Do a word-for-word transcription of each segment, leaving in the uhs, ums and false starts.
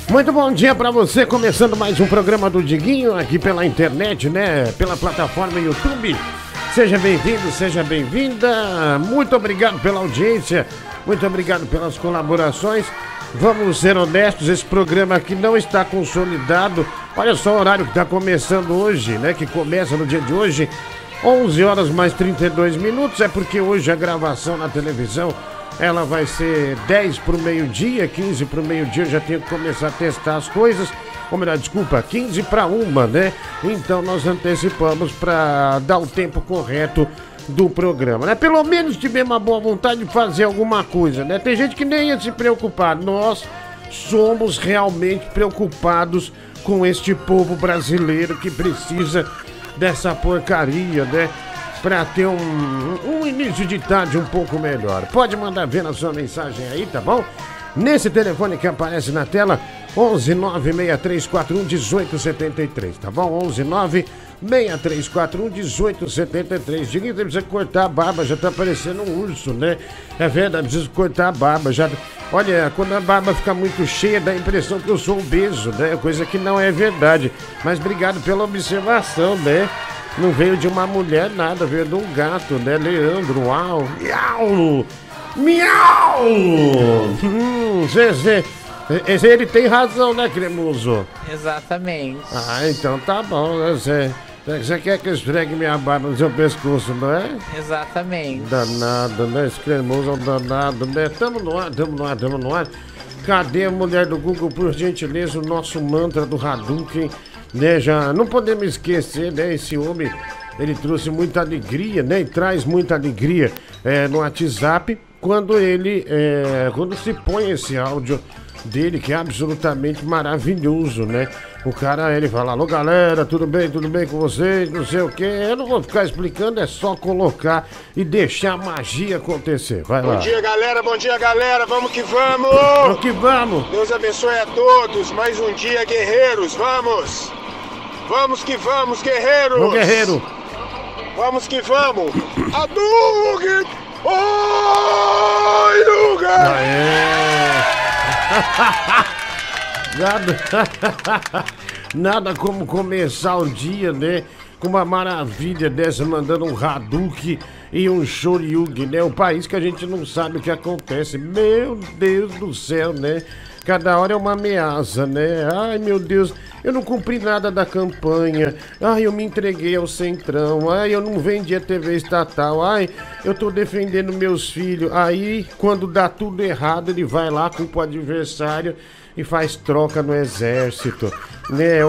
Muito bom dia pra você, começando mais um programa do Diguinho aqui pela internet, né? Pela plataforma YouTube. Seja bem-vindo, seja bem-vinda. Muito obrigado pela audiência, muito obrigado pelas colaborações. Vamos ser honestos, esse programa aqui não está consolidado. Olha só o horário que está começando hoje, né? Que começa no dia de hoje, onze horas mais trinta e dois minutos. É porque hoje a gravação na televisão ela vai ser dez para o meio-dia, quinze para o meio-dia, eu já tenho que começar a testar as coisas. Ou melhor, desculpa, quinze para uma, né? Então nós antecipamos para dar o tempo correto do programa, né? Pelo menos tivemos uma boa vontade de fazer alguma coisa, né? Tem gente que nem ia se preocupar. Nós somos realmente preocupados com este povo brasileiro que precisa dessa porcaria, né? Pra ter um, um início de tarde um pouco melhor. Pode mandar ver na sua mensagem aí, tá bom? Nesse telefone que aparece na tela, onze nove seis três quatro um um oito sete três, tá bom? onze nove seis três quatro um um oito sete três. Diguinho, precisa cortar a barba, já tá parecendo um urso, né? É verdade, preciso cortar a barba. Já... Olha, quando a barba fica muito cheia, dá a impressão que eu sou obeso, né? Coisa que não é verdade. Mas obrigado pela observação, né? Não veio de uma mulher nada, veio de um gato, né? Leandro, uau, miau, miau. Hum, Zé, Zé, ele tem razão, né, Cremoso? Exatamente. Ah, então tá bom, né, Zé? Você quer que eu esfregue minha barba no seu pescoço, não é? Exatamente. Danado, né? Esse Cremoso é um danado, né? Tamo no ar, tamo no ar, tamo no ar. Cadê a mulher do Google, por gentileza, o nosso mantra do Hadouken? Né, já não podemos esquecer, né, esse homem, ele trouxe muita alegria, né, e traz muita alegria é, no WhatsApp, quando ele, é, quando se põe esse áudio dele, que é absolutamente maravilhoso, né, o cara, ele fala, alô galera, tudo bem, tudo bem com vocês, não sei o que, eu não vou ficar explicando, é só colocar e deixar a magia acontecer, vai lá. Bom dia galera, bom dia galera, vamos que vamos! Vamos que vamos! Deus abençoe a todos, mais um dia guerreiros, vamos! Vamos que vamos, guerreiros! Vamos, guerreiro! Vamos que vamos! Hadouken! Oi, Luga! Nada, nada como começar o dia, né? Com uma maravilha dessa, mandando um Hadouken e um Shoryuken, né? O país que a gente não sabe o que acontece. Meu Deus do céu, né? Cada hora é uma ameaça, né? Ai, meu Deus, eu não cumpri nada da campanha. Ai, eu me entreguei ao Centrão. Ai, eu não vendi a T V estatal. Ai, eu tô defendendo meus filhos. Aí, quando dá tudo errado, ele vai lá, culpa o adversário e faz troca no exército, né?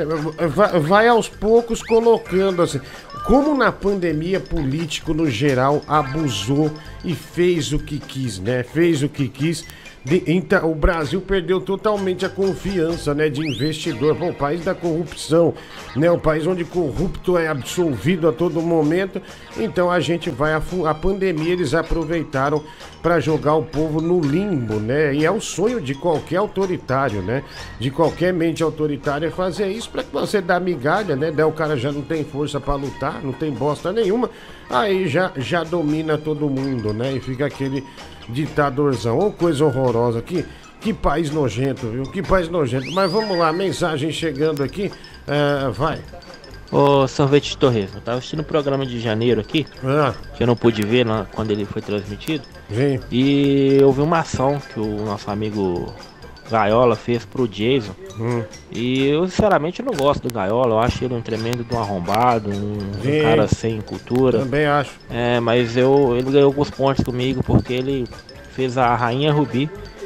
Vai aos poucos colocando assim. Como na pandemia, político no geral abusou e fez o que quis, né? Fez o que quis. De, então, o Brasil perdeu totalmente a confiança, né, de investidor. Bom, o país da corrupção, né, o país onde corrupto é absolvido a todo momento. Então a gente vai a, a pandemia eles aproveitaram para jogar o povo no limbo, né? E é o sonho de qualquer autoritário, né? De qualquer mente autoritária fazer isso para que você dá migalha, né? Daí o cara já não tem força para lutar, não tem bosta nenhuma. Aí já já domina todo mundo, né? E fica aquele ditadorzão. Ô, coisa horrorosa aqui. Que país nojento, viu? Que país nojento. Mas vamos lá, mensagem chegando aqui. Uh, vai. Ô, Sorvete de Torresmo, eu tava assistindo o programa de janeiro aqui, ah. que eu não pude ver lá, quando ele foi transmitido. Sim. E eu vi uma ação que o nosso amigo Gaiola fez pro Jason. Hum. E eu, sinceramente, não gosto do Gaiola. Eu acho ele um tremendo de um arrombado, um, um cara sem cultura. Também acho. É, mas eu, ele ganhou alguns pontos comigo porque ele fez a Rainha Ruby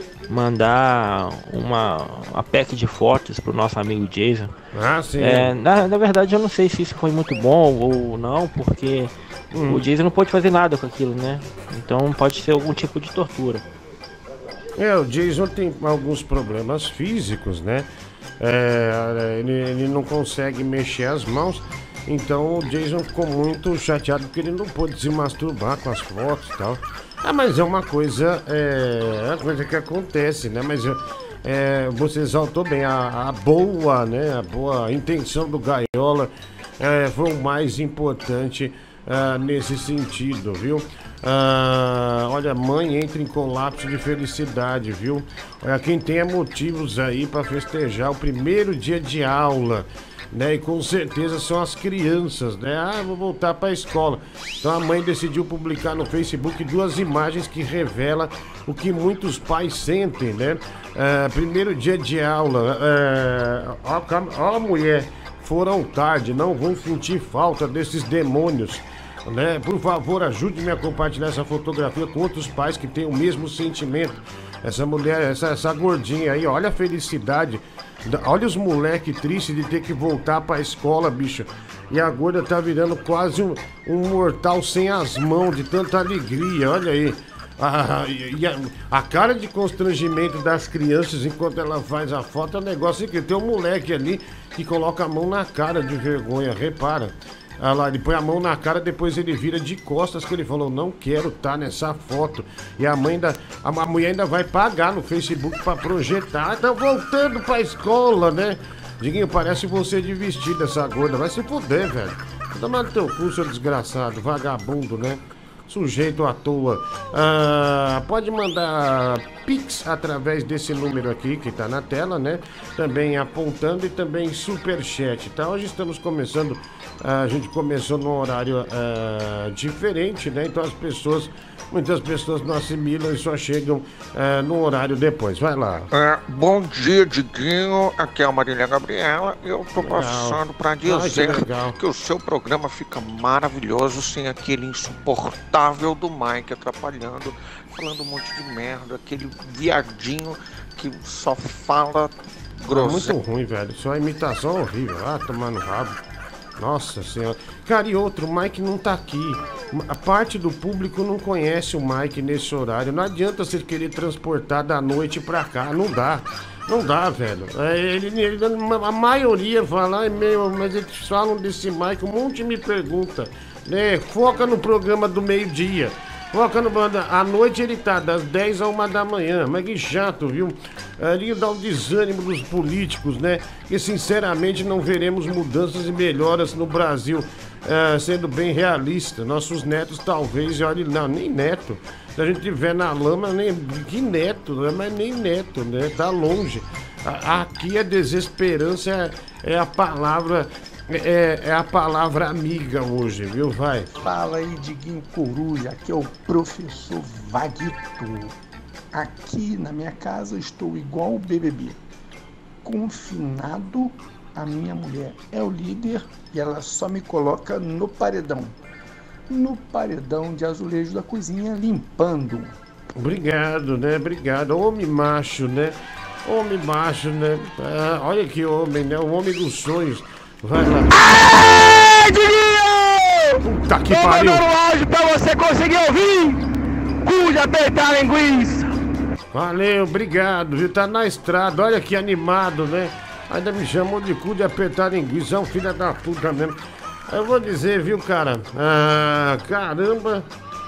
mandar uma, uma pack de fotos pro nosso amigo Jason. Ah, sim. É, na, na verdade, eu não sei se isso foi muito bom ou não, porque hum. o Jason não pode fazer nada com aquilo, né? Então pode ser algum tipo de tortura. É, o Jason tem alguns problemas físicos, né? É, ele, ele não consegue mexer as mãos. Então o Jason ficou muito chateado porque ele não pôde se masturbar com as fotos e tal. Ah, mas é uma coisa, é, é uma coisa que acontece, né? Mas é, você exaltou bem a, a boa, né? A boa intenção do Gaiola é, foi o mais importante é, nesse sentido, viu? Ah, olha, mãe entra em colapso de felicidade, viu? Olha, quem tem motivos aí para festejar o primeiro dia de aula, né? E com certeza são as crianças, né? Ah, vou voltar para a escola. Então a mãe decidiu publicar no Facebook duas imagens que revelam o que muitos pais sentem, né? Ah, primeiro dia de aula, ah, ó, ó, mulher, foram tarde, não vão sentir falta desses demônios. Né? Por favor, ajude-me a compartilhar essa fotografia com outros pais que têm o mesmo sentimento. Essa mulher, essa, essa gordinha aí, olha a felicidade. Olha os moleques tristes de ter que voltar pra escola, bicho. E a gorda tá virando quase um, um mortal sem as mãos, de tanta alegria, olha aí. Ah, e a, a cara de constrangimento das crianças enquanto ela faz a foto é um negócio que tem um moleque ali que coloca a mão na cara de vergonha, repara. Ah lá, ele põe a mão na cara, depois ele vira de costas, que ele falou, não quero estar nessa foto. E a mãe ainda, a, a mulher ainda vai pagar no Facebook pra projetar. Tá voltando pra escola, né? Diguinho, parece você de vestido, essa gorda. Vai se fuder, velho. Toma no teu cu, seu desgraçado, vagabundo, né? Sujeito à toa. Ah, pode mandar Pix através desse número aqui que tá na tela, né? Também apontando e também Superchat, tá? Hoje estamos começando, a gente começou num horário uh, diferente, né? Então as pessoas, muitas pessoas não assimilam e só chegam uh, no horário depois. Vai lá. É, bom dia, Diguinho. Aqui é a Marília Gabriela e eu tô Legal. passando pra dizer Ai, que, que o seu programa fica maravilhoso sem aquele insuportável do Mike atrapalhando, falando um monte de merda, aquele viadinho que só fala groselha. É muito ruim, velho. Só a imitação horrível. Ah, tomando rabo. Nossa senhora. Cara, e outro, o Mike não tá aqui. A parte do público não conhece o Mike nesse horário. Não adianta você querer transportar da noite pra cá. Não dá. Não dá, velho. É, ele, ele, a maioria fala, ai meu, mas eles falam desse Mike, um monte me pergunta. Né? Foca no programa do meio-dia. Foca no banda. À noite ele tá, das dez a uma da manhã. Mas que chato, viu? Ali dá um desânimo dos políticos, né? Que sinceramente não veremos mudanças e melhoras no Brasil. Uh, sendo bem realista, nossos netos talvez, olha, não, nem neto. Se a gente tiver na lama, nem que neto, né? Mas nem neto, né? Tá longe. A, aqui a desesperança é, é a palavra. É, é a palavra amiga hoje, viu? Vai. Fala aí, Diguinho Coruja, aqui é o professor Vaguito. Aqui na minha casa eu estou igual o B B B, confinado. A minha mulher é o líder e ela só me coloca no paredão. No paredão de azulejo da cozinha, limpando. Obrigado, né? Obrigado. Homem macho, né? Homem macho, né? Ah, olha que homem, né? O homem dos sonhos. Vai lá. Aê, Diguinho! Puta que Tô pariu! mandando áudio pra você conseguir ouvir! Cu de apertar a linguiça! Valeu, obrigado, viu? Tá na estrada, olha que animado, né? Ainda me chamou de cu de apertar linguiça, é um filho da puta mesmo. Eu vou dizer, viu, cara? Ah, caramba!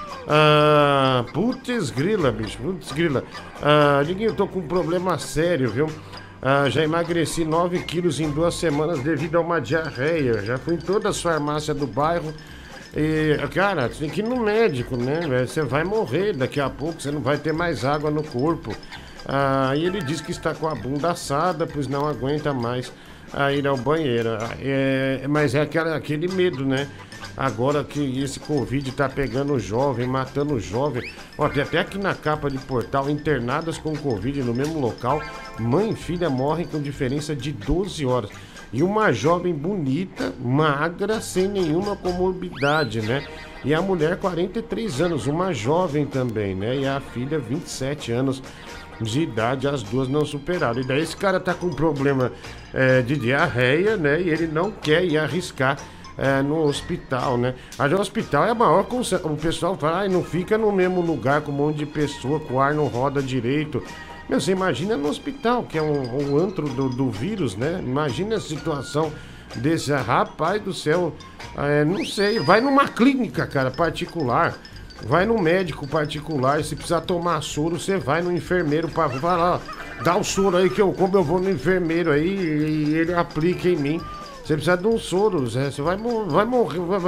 Ah, putz grila, bicho, putz grila. Ah, Diguinho, eu tô com um problema sério, viu? Ah, já emagreci nove quilos em duas semanas devido a uma diarreia. Já fui em todas as farmácias do bairro. E, cara, você tem que ir no médico, né? Você vai morrer daqui a pouco, você não vai ter mais água no corpo. Ah, e ele diz que está com a bunda assada, pois não aguenta mais a ir ao banheiro. É, mas é aquela, aquele medo, né? Agora que esse Covid tá pegando o jovem, matando o jovem. Ó, tem até aqui na capa de portal, internadas com Covid no mesmo local, mãe e filha morrem com diferença de doze horas. E uma jovem bonita, magra, sem nenhuma comorbidade, né? E a mulher, quarenta e três anos, uma jovem também, né? E a filha, vinte e sete anos de idade, as duas não superaram. E daí esse cara tá com problema é, de diarreia, né? E ele não quer ir arriscar É, no hospital, né? Mas o hospital é a maior concentração. O pessoal fala, ah, não fica no mesmo lugar com um monte de pessoa, com o ar não roda direito. Meu, você imagina no hospital, que é um, um antro do, do vírus, né? Imagina a situação desse, rapaz do céu, é, não sei, vai numa clínica, cara, particular, vai no médico particular, se precisar tomar soro, você vai no enfermeiro para falar, dá o soro aí que eu como, eu vou no enfermeiro aí e ele aplica em mim. Você precisa de um soro, Zé. Você vai, vai morrer. Vai, vai.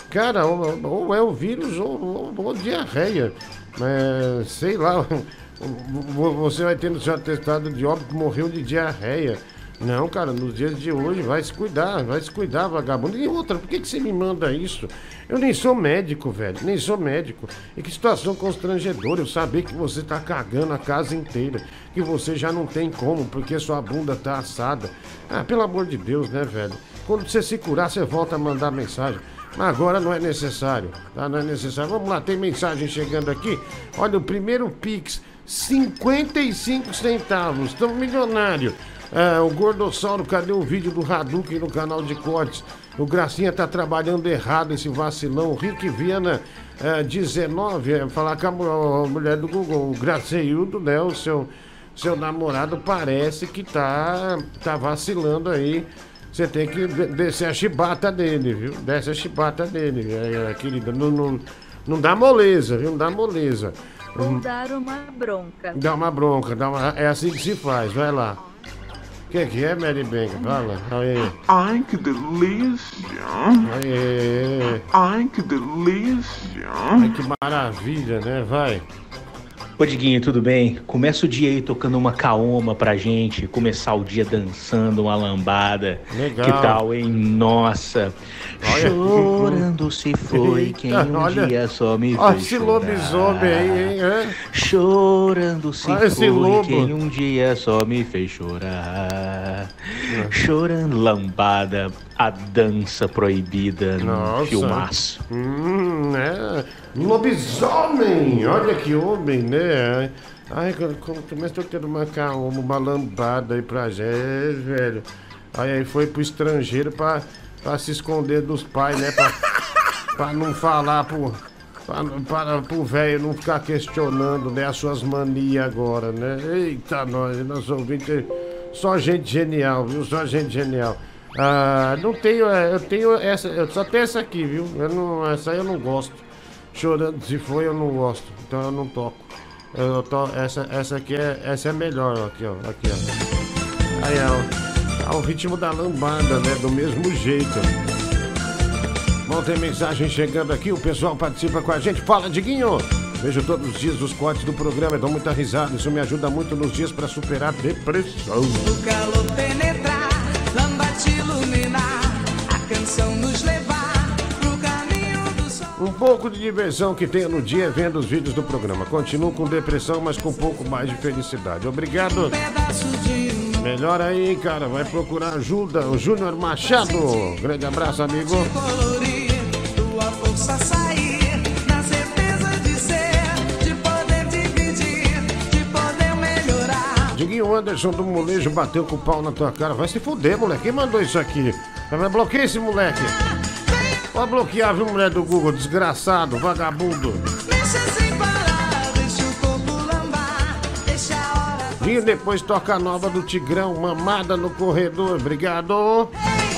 Cara, ou, ou é o vírus ou, ou, ou diarreia. É, sei lá, você vai ter no seu atestado de óbito que morreu de diarreia. Não, cara, nos dias de hoje vai se cuidar, vai se cuidar, vagabundo. E outra, por que, que você me manda isso? Eu nem sou médico, velho, nem sou médico. E que situação constrangedora eu saber que você tá cagando a casa inteira, que você já não tem como, porque sua bunda tá assada. Ah, pelo amor de Deus, né, velho? Quando você se curar, você volta a mandar mensagem. Mas agora não é necessário, tá? Não é necessário. Vamos lá, tem mensagem chegando aqui. Olha, o primeiro Pix, cinquenta e cinco centavos, estamos milionário. É, o Gordossauro, cadê o vídeo do Hadouken no canal de cortes? O Gracinha tá trabalhando errado, esse vacilão. Rick Viana, é, dezenove, é, falar com a, mu- a mulher do Google, o Graceildo, né? O seu, seu namorado parece que tá, tá vacilando aí. Você tem que de- descer a chibata dele, viu? Desce a chibata dele, é, é, querida. Não, não, não dá moleza, viu? Não dá moleza. Ou dar uma bronca. Dá uma bronca, dá uma... é assim que se faz, vai lá. O que, que é, Mary Bank? Fala. Aí. Ai, que delícia! Aí. Ai, que delícia! Ai, que maravilha, né? Vai. Ô Diguinho, tudo bem? Começa o dia aí tocando uma caoma pra gente, começar o dia dançando uma lambada. Legal. Que tal, hein? Nossa! Olha. Chorando se foi Eita, quem um olha. dia só me Olha fez esse chorar. lobisomem aí, hein? É? Chorando se Olha esse foi lobo. quem um dia só me fez chorar. Chorando lambada, a dança proibida no Nossa. filmaço. Hum, é. Lobisomem! Olha que homem, né? Ai, como começou a ter uma caoma, uma lambada aí pra gente, velho. Aí, aí foi pro estrangeiro pra, pra se esconder dos pais, né? Pra, pra não falar pro. Pra, para pro velho não ficar questionando, né, as suas manias agora, né? Eita, nós, nosso ouvinte, só gente genial, viu? Só gente genial. Ah, não tenho, é, eu tenho essa, eu só tenho essa aqui, viu? Eu não, essa aí eu não gosto. Chorando se foi, eu não gosto, então eu não toco. Eu to, essa, essa aqui é, essa é melhor, ó, aqui, ó, aqui, ó. Aí, ó, é o ritmo da lambada, né? Do mesmo jeito. Bom, tem mensagem chegando aqui, o pessoal participa com a gente. Fala, Diguinho! Vejo todos os dias os cortes do programa, eu dou muita risada, isso me ajuda muito nos dias pra superar a depressão. O calor penetrar, lamba te iluminar, a canção nos levar pro caminho do sol. Um pouco de diversão que tenho no dia vendo os vídeos do programa. Continuo com depressão, mas com um pouco mais de felicidade. Obrigado. Melhor aí, cara. Vai procurar ajuda. O Júnior Machado. Grande abraço, amigo. Tua força sair, na certeza de ser, de poder dividir, de poder melhorar. Diguinho Anderson do Molejo bateu com o pau na tua cara. Vai se fuder, moleque. Quem mandou isso aqui? Vai bloquear esse moleque. Pode bloquear, viu, mulher do Google? Desgraçado, vagabundo. Deixa sem parar, deixa o corpo lambar, deixa a hora. Diguinho, depois toca a nova do Tigrão. Mamada no corredor. Obrigado.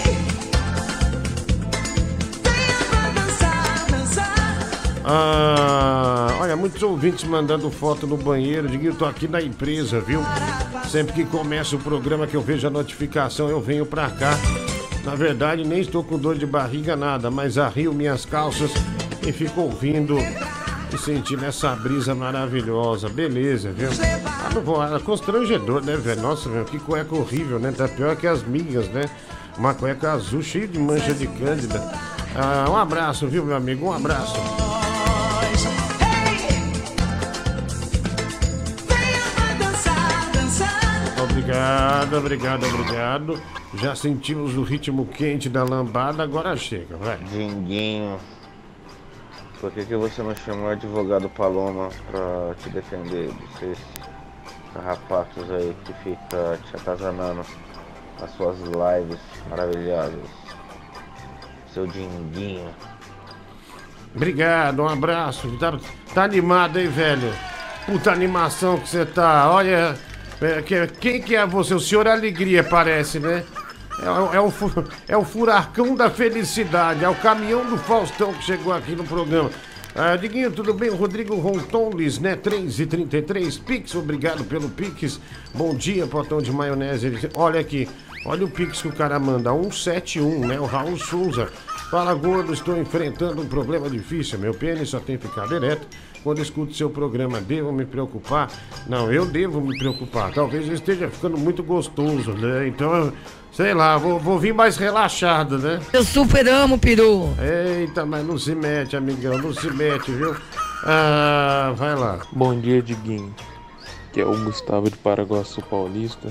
Ah, olha, muitos ouvintes mandando foto no banheiro. Diguinho, tô aqui na empresa, viu? Sempre que começa o programa que eu vejo a notificação, eu venho pra cá. Na verdade, nem estou com dor de barriga, nada, mas arrio minhas calças e fico ouvindo e sentindo essa brisa maravilhosa. Beleza, viu? Ah, não vou, é constrangedor, né, velho? Nossa, velho, que cueca horrível, né? Tá pior que as minhas, né? Uma cueca azul, cheia de mancha de cândida. Ah, um abraço, viu, meu amigo? Um abraço. Obrigado, obrigado, obrigado. Já sentimos o ritmo quente da lambada, agora chega, vai. Dinguinho, por que, que você não chamou o advogado Paloma pra te defender desses carrapatos aí que fica te atazanando nas suas lives maravilhosas? Seu Dinguinho. Obrigado, um abraço. Tá, tá animado aí, velho? Puta animação que você tá. Olha, é, que, quem que é você? O senhor Alegria, parece, né? É, é, o, fu- é o furacão da felicidade. É o caminhão do Faustão que chegou aqui no programa. Ah, Diguinho, tudo bem? Rodrigo Rontones, né? três e trinta e três. Pix, obrigado pelo Pix. Bom dia, potão de maionese. Ele- Olha aqui, olha o Pix que o cara manda. cento e setenta e um, né? O Raul Souza. Fala, gordo, estou enfrentando um problema difícil. Meu pênis só tem ficado ereto. Quando escuto seu programa, devo me preocupar? Não, eu devo me preocupar. Talvez eu esteja ficando muito gostoso, né? Então, sei lá, vou, vou vir mais relaxado, né? Eu super amo, peru. Eita, mas não se mete, amigão, não se mete, viu? Ah, vai lá. Bom dia, Diguinho. Que é o Gustavo de Paraguaçu Paulista.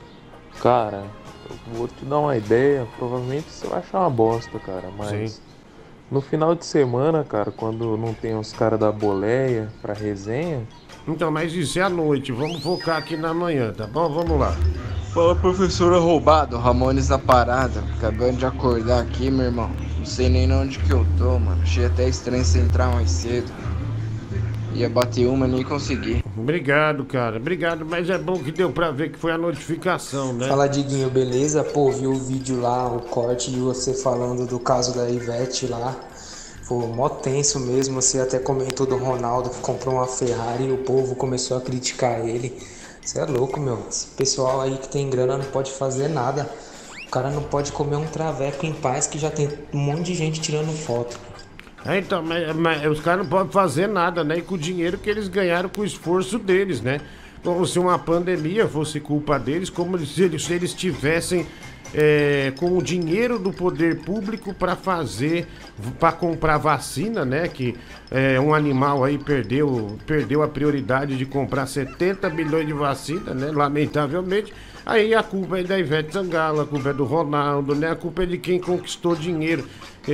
Cara, eu vou te dar uma ideia. Provavelmente você vai achar uma bosta, cara. Mas... Sim. No final de semana, cara, quando não tem os caras da boleia pra resenha... Então, mas isso é à noite, vamos focar aqui na manhã, tá bom? Vamos lá. Fala, professora roubado, Ramones na parada. Acabando de acordar aqui, meu irmão. Não sei nem onde que eu tô, mano. Achei até estranho você entrar mais cedo. Ia bater uma, nem consegui. Obrigado, cara. Obrigado, mas é bom que deu pra ver que foi a notificação, né? Fala, Diguinho, beleza? Pô, vi o vídeo lá, o corte de você falando do caso da Ivete lá. Pô, mó tenso mesmo. Você até comentou do Ronaldo que comprou uma Ferrari e o povo começou a criticar ele. Você é louco, meu. Esse pessoal aí que tem grana não pode fazer nada. O cara não pode comer um traveco em paz que já tem um monte de gente tirando foto. É, então, mas, mas os caras não podem fazer nada, né? E com o dinheiro que eles ganharam com o esforço deles, né? Como se uma pandemia fosse culpa deles, como se eles, se eles tivessem é, com o dinheiro do poder público para fazer, para comprar vacina, né? Que é, um animal aí perdeu, perdeu a prioridade de comprar setenta bilhões de vacina, né? Lamentavelmente. Aí a culpa é da Ivete Sangalo, a culpa é do Ronaldo, né? A culpa é de quem conquistou dinheiro,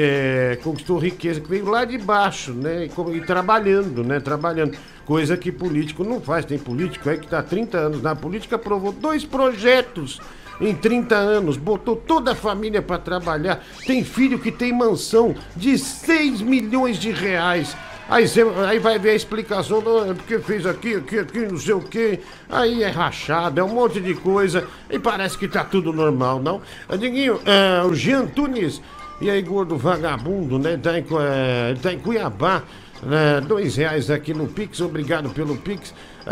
é, conquistou riqueza, que veio lá de baixo, né? E, e trabalhando, né? Trabalhando. Coisa que político não faz. Tem político aí que tá há trinta anos na política, aprovou dois projetos em trinta anos, botou toda a família para trabalhar. Tem filho que tem mansão de seis milhões de reais. Aí, cê, aí vai ver a explicação, do, porque fez aqui, aqui, aqui, não sei o que. Aí é rachado, é um monte de coisa. E parece que tá tudo normal, não? Diguinho, é, o Jean Tunis, e aí, gordo vagabundo, né? Tá em, é, tá em Cuiabá. É, dois reais aqui no Pix, obrigado pelo Pix.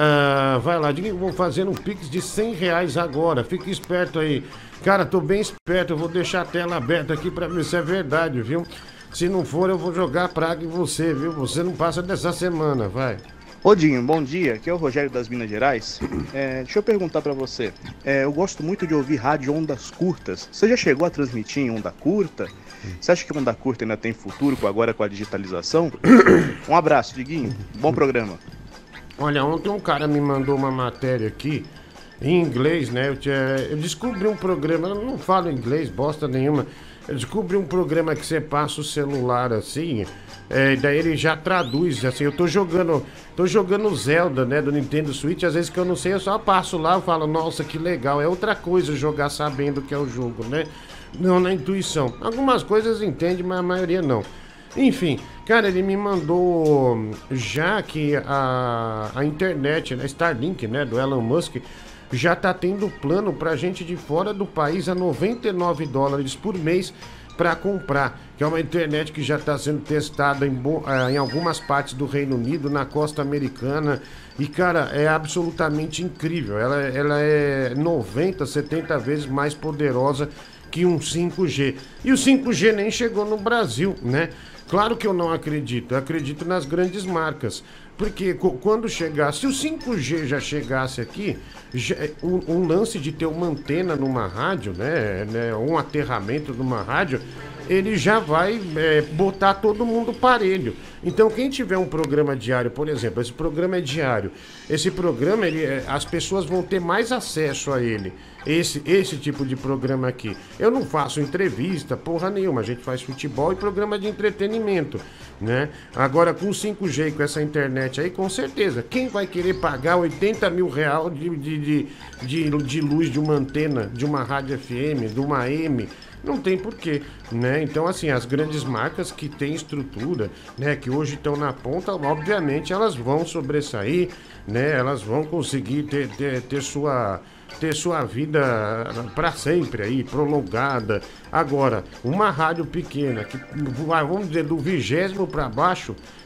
É, vai lá, Diguinho, vou fazer um Pix de cem reais agora. Fique esperto aí. Cara, tô bem esperto, eu vou deixar a tela aberta aqui pra ver se é verdade, viu? Se não for, eu vou jogar praga em você, viu? Você não passa dessa semana, vai. Ô Dinho, bom dia, aqui é o Rogério das Minas Gerais. É, deixa eu perguntar pra você, é, eu gosto muito de ouvir rádio ondas curtas. Você já chegou a transmitir em onda curta? Você acha que onda curta ainda tem futuro agora com a digitalização? Um abraço, Diguinho, bom programa. Olha, ontem um cara me mandou uma matéria aqui, em inglês, né? Eu, tinha, eu descobri um programa, eu não falo inglês, bosta nenhuma. Eu descobri um programa que você passa o celular assim, é, daí ele já traduz, assim, eu tô jogando, tô jogando Zelda, né, do Nintendo Switch, às vezes que eu não sei, eu só passo lá e falo, nossa, que legal, é outra coisa jogar sabendo que é o jogo, né, não na intuição. Algumas coisas entende, mas a maioria não. Enfim, cara, ele me mandou já que a, a internet, a Starlink, né, do Elon Musk, já tá tendo plano pra gente de fora do país a noventa e nove dólares por mês para comprar, que é uma internet que já está sendo testada em, em algumas partes do Reino Unido, na costa americana, e cara, é absolutamente incrível, ela, ela é noventa, setenta vezes mais poderosa que um cinco G, e o cinco G nem chegou no Brasil, né? Claro que eu não acredito, eu acredito nas grandes marcas, porque quando chegar, se o cinco G já chegasse aqui, já, um, um lance de ter uma antena numa rádio, né, né, um aterramento numa rádio, ele já vai é, botar todo mundo parelho. Então quem tiver um programa diário, por exemplo, esse programa é diário, esse programa, ele, as pessoas vão ter mais acesso a ele, esse, esse tipo de programa aqui. Eu não faço entrevista, porra nenhuma, a gente faz futebol e programa de entretenimento, né? Agora com o cinco G, com essa internet aí, com certeza, quem vai querer pagar oitenta mil reais de, de, de, de, de luz de uma antena, de uma rádio F M, de uma A M? Não tem porquê, né? Então, assim, as grandes marcas que têm estrutura, né, que hoje estão na ponta, obviamente elas vão sobressair, né? Elas vão conseguir ter, ter, ter sua... ter sua vida para sempre aí, prolongada. Agora, uma rádio pequena, que vamos dizer, do vigésimo para baixo,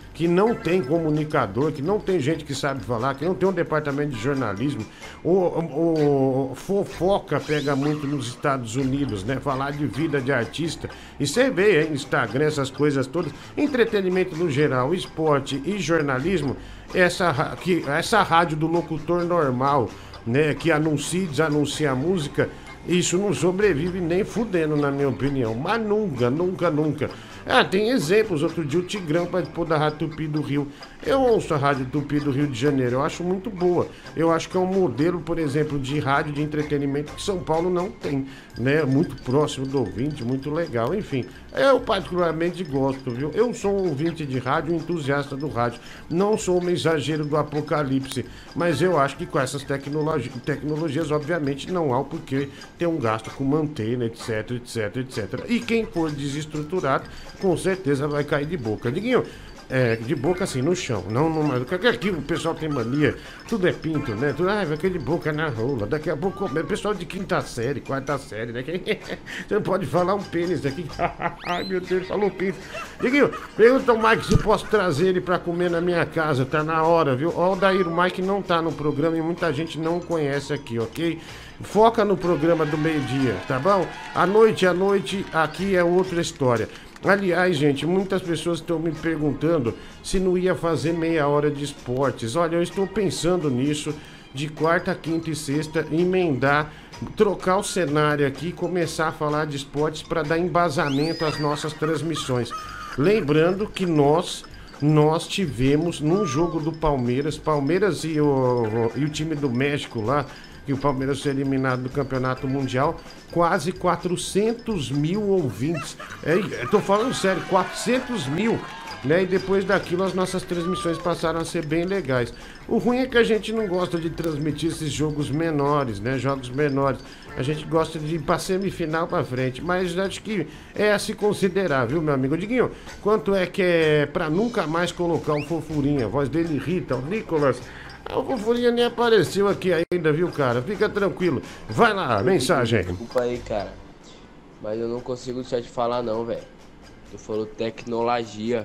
que não tem comunicador, que não tem gente que sabe falar, que não tem um departamento de jornalismo. O, o, o fofoca pega muito nos Estados Unidos, né? Falar de vida de artista. E você vê, hein? Instagram, essas coisas todas. Entretenimento no geral, esporte e jornalismo. Essa, que, essa rádio do locutor normal, né? Que anuncia e desanuncia a música. Isso não sobrevive nem fudendo, na minha opinião. Mas nunca, nunca, nunca. Ah, tem exemplos. Outro dia o Tigrão participou da Rádio Tupi do Rio. Eu ouço a Rádio Tupi do Rio de Janeiro. Eu acho muito boa. Eu acho que é um modelo, por exemplo, de rádio de entretenimento que São Paulo não tem, né? Muito próximo do ouvinte, muito legal. Enfim, eu particularmente gosto, viu? Eu sou um ouvinte de rádio, um entusiasta do rádio. Não sou um mensageiro do apocalipse. Mas eu acho que com essas tecnologi tecnologias, obviamente, não há o porquê ter um gasto com antena, etc, etc, etcétera. E quem for desestruturado, com certeza vai cair de boca. Diguinho, é, de boca assim, no chão. Não, não, aqui o pessoal tem mania, tudo é pinto, né? Tudo, ah, vai cair de boca na rola. Daqui a pouco, o pessoal de quinta série, quarta série, né? Você não pode falar um pênis daqui. Ai, meu Deus, falou pênis. Diguinho, pergunta ao Mike se posso trazer ele pra comer na minha casa. Tá na hora, viu? Ó, o Daír, o Mike não tá no programa e muita gente não o conhece aqui, ok? Foca no programa do meio-dia, tá bom? À noite, à noite, aqui é outra história. Aliás, gente, muitas pessoas estão me perguntando se não ia fazer meia hora de esportes. Olha, eu estou pensando nisso, de quarta, quinta e sexta, emendar, trocar o cenário aqui e começar a falar de esportes para dar embasamento às nossas transmissões. Lembrando que nós... Nós tivemos num jogo do Palmeiras, Palmeiras e o, e o time do México lá, que o Palmeiras foi eliminado do Campeonato Mundial, quase quatrocentos mil ouvintes. É, eu tô falando sério, quatrocentos mil, né? E depois daquilo as nossas transmissões passaram a ser bem legais. O ruim é que a gente não gosta de transmitir esses jogos menores, né? Jogos menores. A gente gosta de ir pra semifinal pra frente, mas acho que é a se considerar, viu, meu amigo? Diguinho, quanto é que é pra nunca mais colocar o Fofurinha? A voz dele irrita, o Nicolas. O Fofurinha nem apareceu aqui ainda, viu, cara? Fica tranquilo. Vai lá, mensagem. Desculpa aí, cara. Mas eu não consigo deixar de falar, não, velho. Tu falou tecnologia.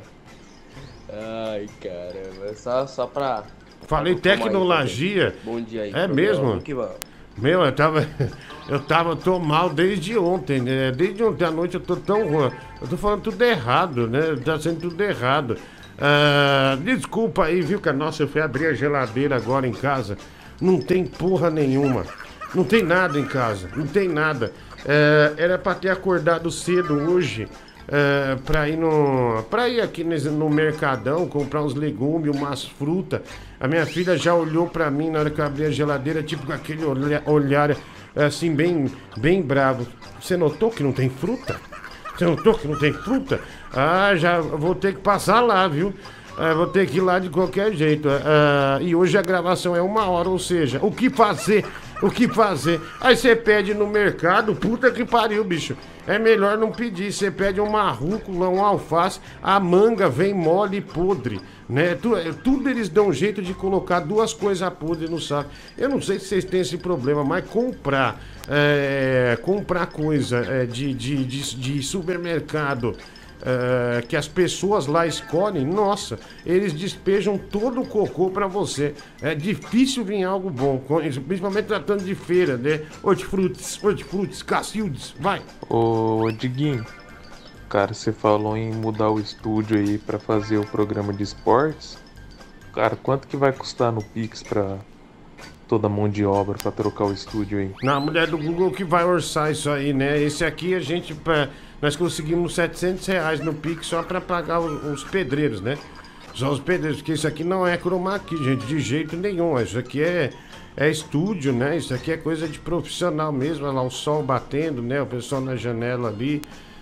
Ai, caramba. Só, só pra... Falei tecnologia. Aí, bom dia aí. É mesmo? Que vamos. Meu, eu tava... Eu tava... Tô mal desde ontem, né? Desde ontem à noite eu tô tão ruim. Eu tô falando tudo errado, né? Tá sendo tudo errado. Uh, desculpa aí, viu, cara? Nossa, eu fui abrir a geladeira agora em casa. Não tem porra nenhuma. Não tem nada em casa. Não tem nada. Uh, era pra ter acordado cedo hoje. Uh, pra ir no. Pra ir aqui no, no Mercadão, comprar uns legumes, umas frutas. A minha filha já olhou pra mim na hora que eu abri a geladeira, tipo com aquele olha, olhar assim, bem, bem bravo. Você notou que não tem fruta? Você notou que não tem fruta? Ah, já vou ter que passar lá, viu? Ah, vou ter que ir lá de qualquer jeito. Ah, e hoje a gravação é uma hora, ou seja, o que fazer? O que fazer? Aí você pede no mercado, puta que pariu, bicho. É melhor não pedir. Você pede uma rúcula, um alface, a manga vem mole e podre, né? Tudo eles dão jeito de colocar duas coisas podres no saco. Eu não sei se vocês têm esse problema, mas comprar, é, comprar coisa é, de, de, de, de supermercado, Uh, que as pessoas lá escolhem, nossa, eles despejam todo o cocô pra você. É difícil vir algo bom, principalmente tratando de feira, né? Hortifrutis, hortifrutis, cacildes, vai. Ô, Diguinho, cara, você falou em mudar o estúdio aí pra fazer o programa de esportes. Cara, quanto que vai custar no Pix pra toda a mão de obra pra trocar o estúdio aí? Não, a mulher do Google que vai orçar isso aí, né? Esse aqui a gente... Pra... Nós conseguimos setecentos reais no Pix só pra pagar os, os pedreiros, né? Só os pedreiros, porque isso aqui não é chroma key, gente, de jeito nenhum. Isso aqui é, é estúdio, né? Isso aqui é coisa de profissional mesmo. Olha lá, o sol batendo, né? O pessoal na janela ali,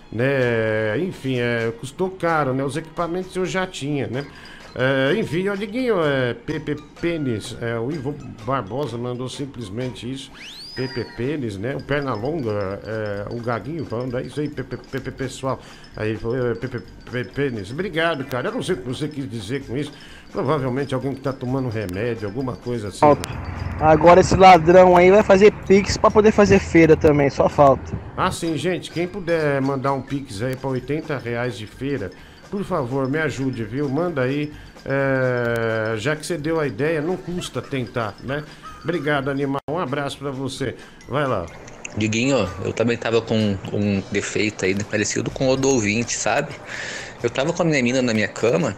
né? Enfim, é, custou caro, né? Os equipamentos eu já tinha, né? É, enfim, ó, Diguinho, é, Pepe Pênis, é, o Ivo Barbosa mandou simplesmente isso. Pepe Pênis, né? O Pernalonga, é, o Gaguinho falando, é isso aí, Pepe, Pepe pessoal. Aí ele falou, é, Pepe, Pepe Pênis. Obrigado, cara. Eu não sei o que você quis dizer com isso. Provavelmente alguém que tá tomando remédio, alguma coisa assim. Né? Agora esse ladrão aí vai fazer Pix pra poder fazer feira também, só falta. Ah, sim, gente. Quem puder mandar um Pix aí pra oitenta reais de feira, por favor, me ajude, viu? Manda aí, é, já que você deu a ideia, não custa tentar, né? Obrigado, animal, um abraço pra você. Vai lá. Diguinho, eu também tava com um defeito aí parecido com o do ouvinte, sabe? Eu tava com a minha mina na minha cama,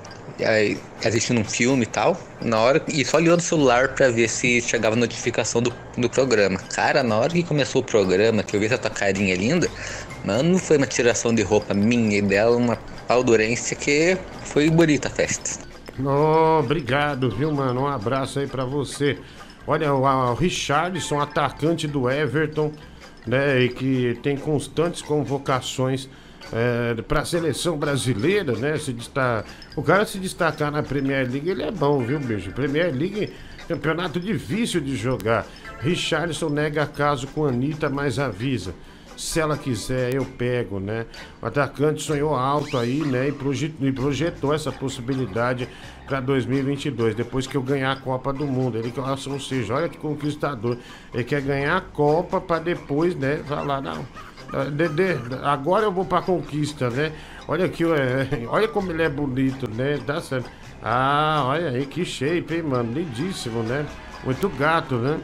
aí, assistindo um filme e tal, na hora, e só olhando o celular pra ver se chegava notificação do, do programa. Cara, na hora que começou o programa, que eu vi essa tua carinha linda, mano, foi uma tiração de roupa minha e dela, uma paudurência que foi bonita a festa. Oh, obrigado, viu, mano? Um abraço aí pra você. Olha, o, o Richarlison, atacante do Everton, né, e que tem constantes convocações é, para a seleção brasileira, né? Se destaca, o cara se destacar na Premier League, ele é bom, viu, bicho? Premier League, campeonato difícil de jogar. Richarlison nega caso com a Anitta, mas avisa. Se ela quiser, eu pego, né? O atacante sonhou alto aí, né? E projetou, e projetou essa possibilidade para dois mil e vinte e dois, depois que eu ganhar a Copa do Mundo. Ele, ou seja, olha que conquistador. Ele quer ganhar a Copa para depois, né? Falar, não, Dedê, agora eu vou pra conquista, né? Olha aqui, olha como ele é bonito, né? Tá certo. Ah, olha aí, que shape, hein, mano? Lindíssimo, né? Muito gato, né?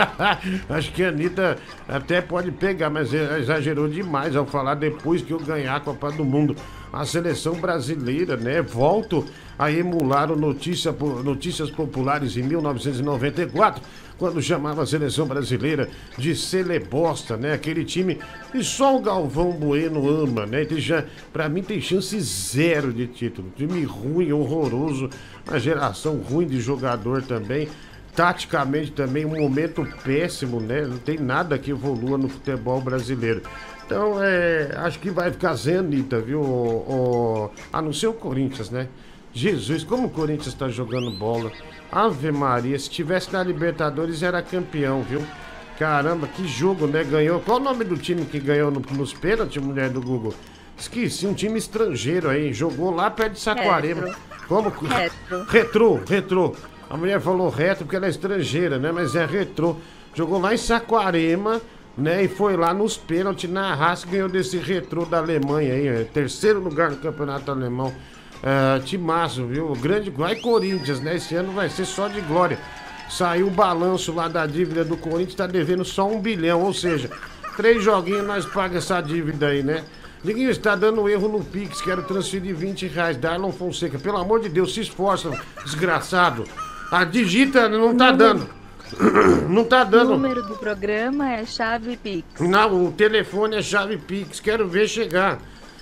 Acho que a Anitta até pode pegar, mas exagerou demais ao falar depois que eu ganhar a Copa do Mundo. A seleção brasileira, né? Volto a emular o Notícia, Notícias Populares em mil novecentos e noventa e quatro, quando chamava a seleção brasileira de Celebosta, né? Aquele time que só o Galvão Bueno ama, né? Tem já, pra mim tem chance zero de título. Time ruim, horroroso, uma geração ruim de jogador também. Taticamente também um momento péssimo, né? Não tem nada que evolua no futebol brasileiro. Então, é, acho que vai ficar sem a Anitta, viu? O, o, a não ser o Corinthians, né? Jesus, como o Corinthians tá jogando bola. Ave Maria, se tivesse na Libertadores era campeão, viu? Caramba, que jogo, né? Ganhou. Qual o nome do time que ganhou no, nos pênaltis, mulher do Google? Esqueci, um time estrangeiro aí. Jogou lá perto de Saquarema. Retro. Como? Retro. Retrô, retrô. A mulher falou reto porque ela é estrangeira, né? Mas é retrô. Jogou lá em Saquarema, né? E foi lá nos pênaltis, na raça, ganhou desse retrô da Alemanha aí. É, terceiro lugar no campeonato alemão. É, timaço, viu? Grande. Vai Corinthians, né? Esse ano vai ser só de glória. Saiu o balanço lá da dívida do Corinthians, tá devendo só um bilhão. Ou seja, três joguinhos nós pagamos essa dívida aí, né? Diguinho, está dando erro no Pix, quero transferir vinte reais. Darlon Fonseca, pelo amor de Deus, se esforça, desgraçado. A digita não tá dando. Não tá dando. O número do programa é chave Pix. Não, o telefone é chave Pix. Quero ver chegar.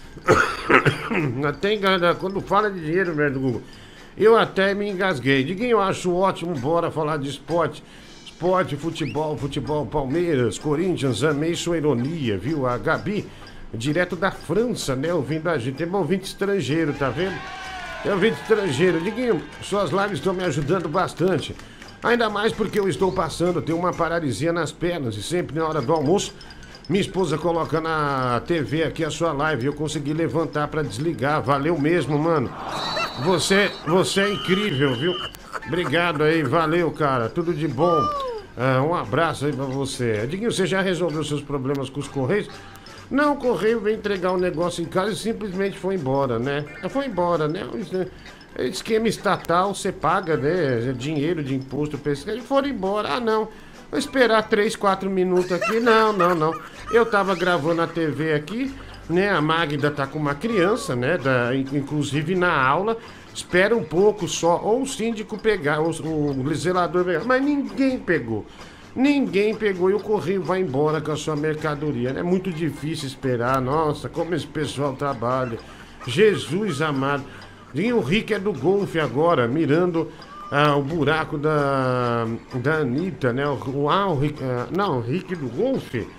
Até quando fala de dinheiro, velho, do Google, eu até me engasguei. Diguinho, eu acho ótimo, bora falar de esporte. Esporte, futebol, futebol, Palmeiras, Corinthians, amei sua ironia, viu? A Gabi, direto da França, né, ouvindo a gente. Tem um ouvinte estrangeiro, tá vendo? É um vídeo estrangeiro. Diguinho, suas lives estão me ajudando bastante. Ainda mais porque eu estou passando, tenho uma paralisia nas pernas e sempre na hora do almoço, minha esposa coloca na T V aqui a sua live e eu consegui levantar para desligar. Valeu mesmo, mano. Você, você é incrível, viu? Obrigado aí, valeu, cara. Tudo de bom. Ah, um abraço aí pra você. Diguinho, você já resolveu seus problemas com os Correios? Não, o Correio veio entregar um negócio em casa e simplesmente foi embora, né? Foi embora, né? Esquema estatal, você paga, né? Dinheiro de imposto pra esse cara. E foram embora. Ah, não. Vou esperar três, quatro minutos aqui. Não, não, não. Eu tava gravando a T V aqui, né? A Magda tá com uma criança, né? Da, inclusive na aula. Espera um pouco só. Ou o síndico pegar, ou o zelador pegar. Mas ninguém pegou. Ninguém pegou e o Correio vai embora com a sua mercadoria. É muito difícil esperar. Nossa, como esse pessoal trabalha. Jesus amado. E o Rick é do golfe agora, mirando ah, o buraco da, da Anitta, né? O, ah, o Rick, ah, não, o Rick do golfe.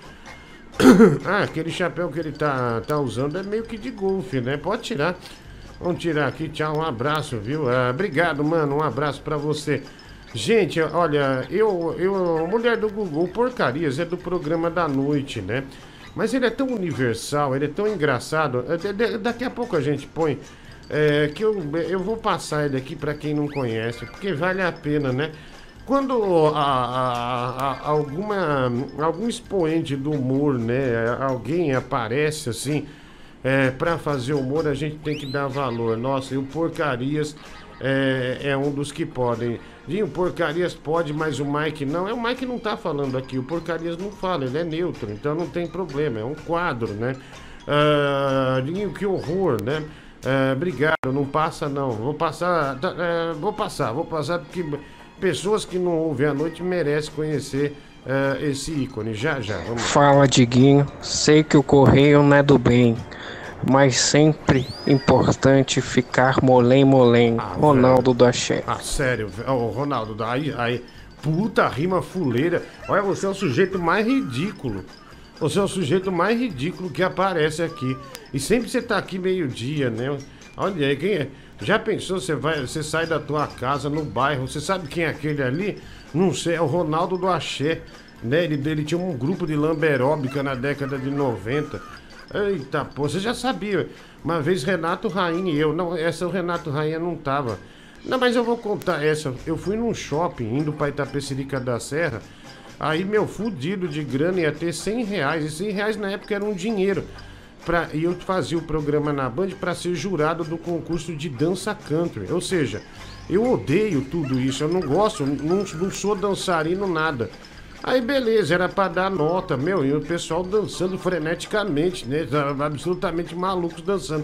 Ah, aquele chapéu que ele tá, tá usando é meio que de golfe, né? Pode tirar. Vamos tirar aqui. Tchau, um abraço, viu? Ah, obrigado, mano. Um abraço pra você. Gente, olha, eu, eu, mulher do Google, Porcarias é do programa da noite, né? Mas ele é tão universal, ele é tão engraçado. Daqui a pouco a gente põe, é, que eu, eu vou passar ele aqui pra quem não conhece, porque vale a pena, né? Quando a, a, a, alguma, algum expoente do humor, né? Alguém aparece assim, é, pra fazer humor a gente tem que dar valor. Nossa, e o Porcarias é, é um dos que podem. Dinho, Porcarias pode, mas o Mike não. É, o Mike não tá falando aqui, o Porcarias não fala, ele é neutro, então não tem problema, é um quadro, né? Uh, Dinho, que horror, né? Uh, obrigado, não passa não. Vou passar, uh, vou passar, vou passar porque pessoas que não ouvem à noite merecem conhecer uh, esse ícone. Já, já, vamos. Fala, Diguinho. Sei que o correio não é do bem, mas sempre importante ficar molém, molém. Ah, Ronaldo do Axé. Ah, sério, oh, Ronaldo, aí, aí, puta rima fuleira. Olha, você é o sujeito mais ridículo. Você é o sujeito mais ridículo que aparece aqui. E sempre você tá aqui meio-dia, né? Olha aí, quem é? Já pensou, você vai, você sai da tua casa no bairro, você sabe quem é aquele ali? Não sei, é o Ronaldo do Axé, né? Ele, ele tinha um grupo de lamberóbica na década de noventa. Eita, pô, você já sabia. Uma vez Renato Rainha e eu, não, essa o Renato Rainha não tava. Não, mas eu vou contar essa. Eu fui num shopping, indo pra Itapecerica da Serra. Aí, meu, fudido de grana, ia ter cem reais. E cem reais na época era um dinheiro. Pra, e eu fazia o programa na Band pra ser jurado do concurso de dança country. Ou seja, eu odeio tudo isso. Eu não gosto, não, não sou dançarino, nada. Aí, beleza, era pra dar nota, meu. E o pessoal dançando freneticamente, né? Absolutamente malucos dançando.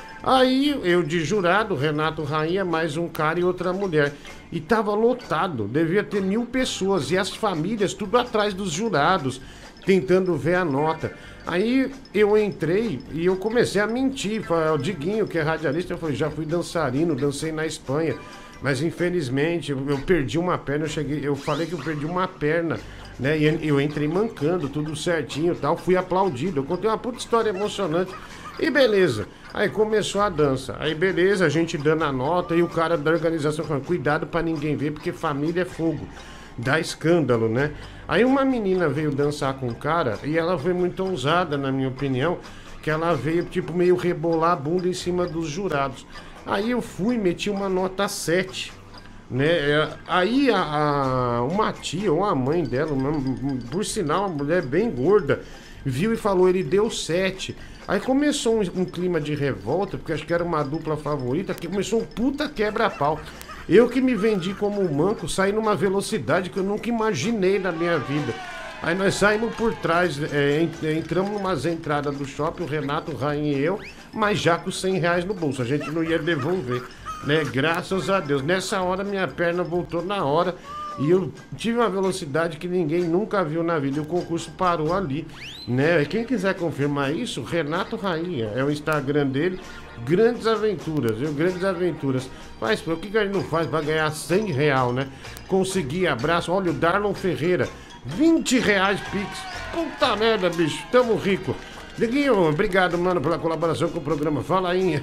Aí, eu de jurado, Renato Rainha, mais um cara e outra mulher. E tava lotado, devia ter mil pessoas. E as famílias tudo atrás dos jurados, tentando ver a nota. Aí eu entrei e eu comecei a mentir. Falei, o Diguinho, que é radialista, eu falei, já fui dançarino, dancei na Espanha. Mas infelizmente eu, eu perdi uma perna, eu cheguei, eu falei que eu perdi uma perna, né? E eu entrei mancando, tudo certinho e tal, fui aplaudido. Eu contei uma puta história emocionante. E beleza, aí começou a dança. Aí beleza, a gente dando a nota e o cara da organização falando, cuidado pra ninguém ver, porque família é fogo. Dá escândalo, né? Aí uma menina veio dançar com o cara e ela foi muito ousada, na minha opinião, que ela veio tipo meio rebolar a bunda em cima dos jurados. Aí eu fui, meti uma nota sete, né? Aí a, a, uma tia ou a mãe dela, uma, por sinal, uma mulher bem gorda, viu e falou, ele deu sete. Aí começou um, um clima de revolta, porque acho que era uma dupla favorita, que começou um puta quebra-pau. Eu que me vendi como um manco, saí numa velocidade que eu nunca imaginei na minha vida. Aí nós saímos por trás, é, entramos numas entradas do shopping, o Renato Rainha e eu, mas já com cem reais no bolso, a gente não ia devolver, né? Graças a Deus. Nessa hora minha perna voltou na hora e eu tive uma velocidade que ninguém nunca viu na vida. E o concurso parou ali, né? Quem quiser confirmar isso, Renato Rainha, é o Instagram dele. Grandes aventuras, viu? Grandes aventuras. Mas por que, que a gente não faz pra ganhar cem real, né? Conseguir abraço. Olha o Darlon Ferreira, vinte reais Pix. Puta merda, bicho, tamo rico. Diguinho, obrigado, mano, pela colaboração com o programa. Fala aí.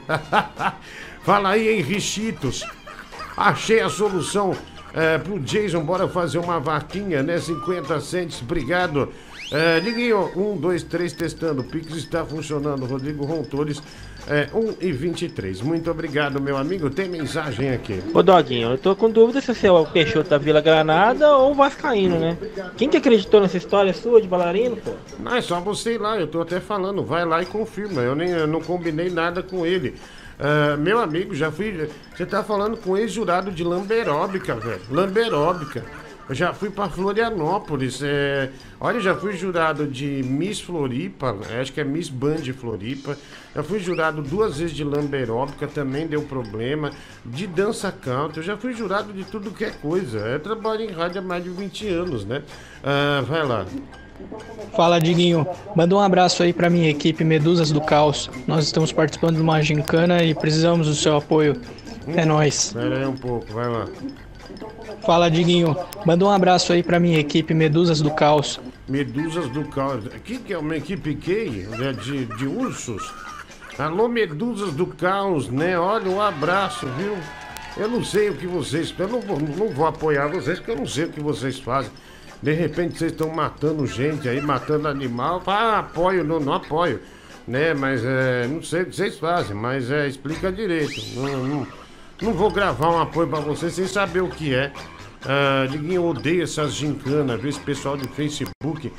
Fala aí, hein, Richitos. Achei a solução é, pro Jason. Bora fazer uma vaquinha, né? cinquenta centes, obrigado. É, Diguinho, um, dois, três, testando. O Pix está funcionando. Rodrigo Rontoles. É, um e vinte e três. Muito obrigado, meu amigo. Tem mensagem aqui. Ô Doguinho, eu tô com dúvida se você é o Peixoto da Vila Granada ou o Vascaíno, né? Quem que acreditou nessa história sua de bailarino, pô? Não, é só você ir lá, eu tô até falando. Vai lá e confirma. Eu, nem, eu não combinei nada com ele. Uh, meu amigo, já fui. Você tá falando com ex-jurado de lamberóbica, velho. Lamberóbica. Eu já fui pra Florianópolis. É... Olha, já fui jurado de Miss Floripa, acho que é Miss Band Floripa. Já fui jurado duas vezes de lamberóbica, também deu problema. De dança country, eu já fui jurado de tudo que é coisa. Eu trabalho em rádio há mais de vinte anos, né? Uh, vai lá. Fala, Diguinho. Manda um abraço aí pra minha equipe Medusas do Caos. Nós estamos participando de uma gincana e precisamos do seu apoio. Hum, é nóis. Espera aí um pouco, vai lá. Fala, Diguinho. Manda um abraço aí pra minha equipe Medusas do Caos. Medusas do Caos. O que, que é uma equipe que? De, de ursos? Alô, Medusas do Caos, né? Olha, um abraço, viu? Eu não sei o que vocês... Eu não vou, não vou apoiar vocês, porque eu não sei o que vocês fazem. De repente vocês estão matando gente aí, matando animal. Ah, apoio, não, não apoio. Né? Mas é, não sei o que vocês fazem, mas é, explica direito. Não, não, não vou gravar um apoio pra vocês sem saber o que é. Ah, Diguinho, eu odeio essas gincanas, ver esse pessoal do Facebook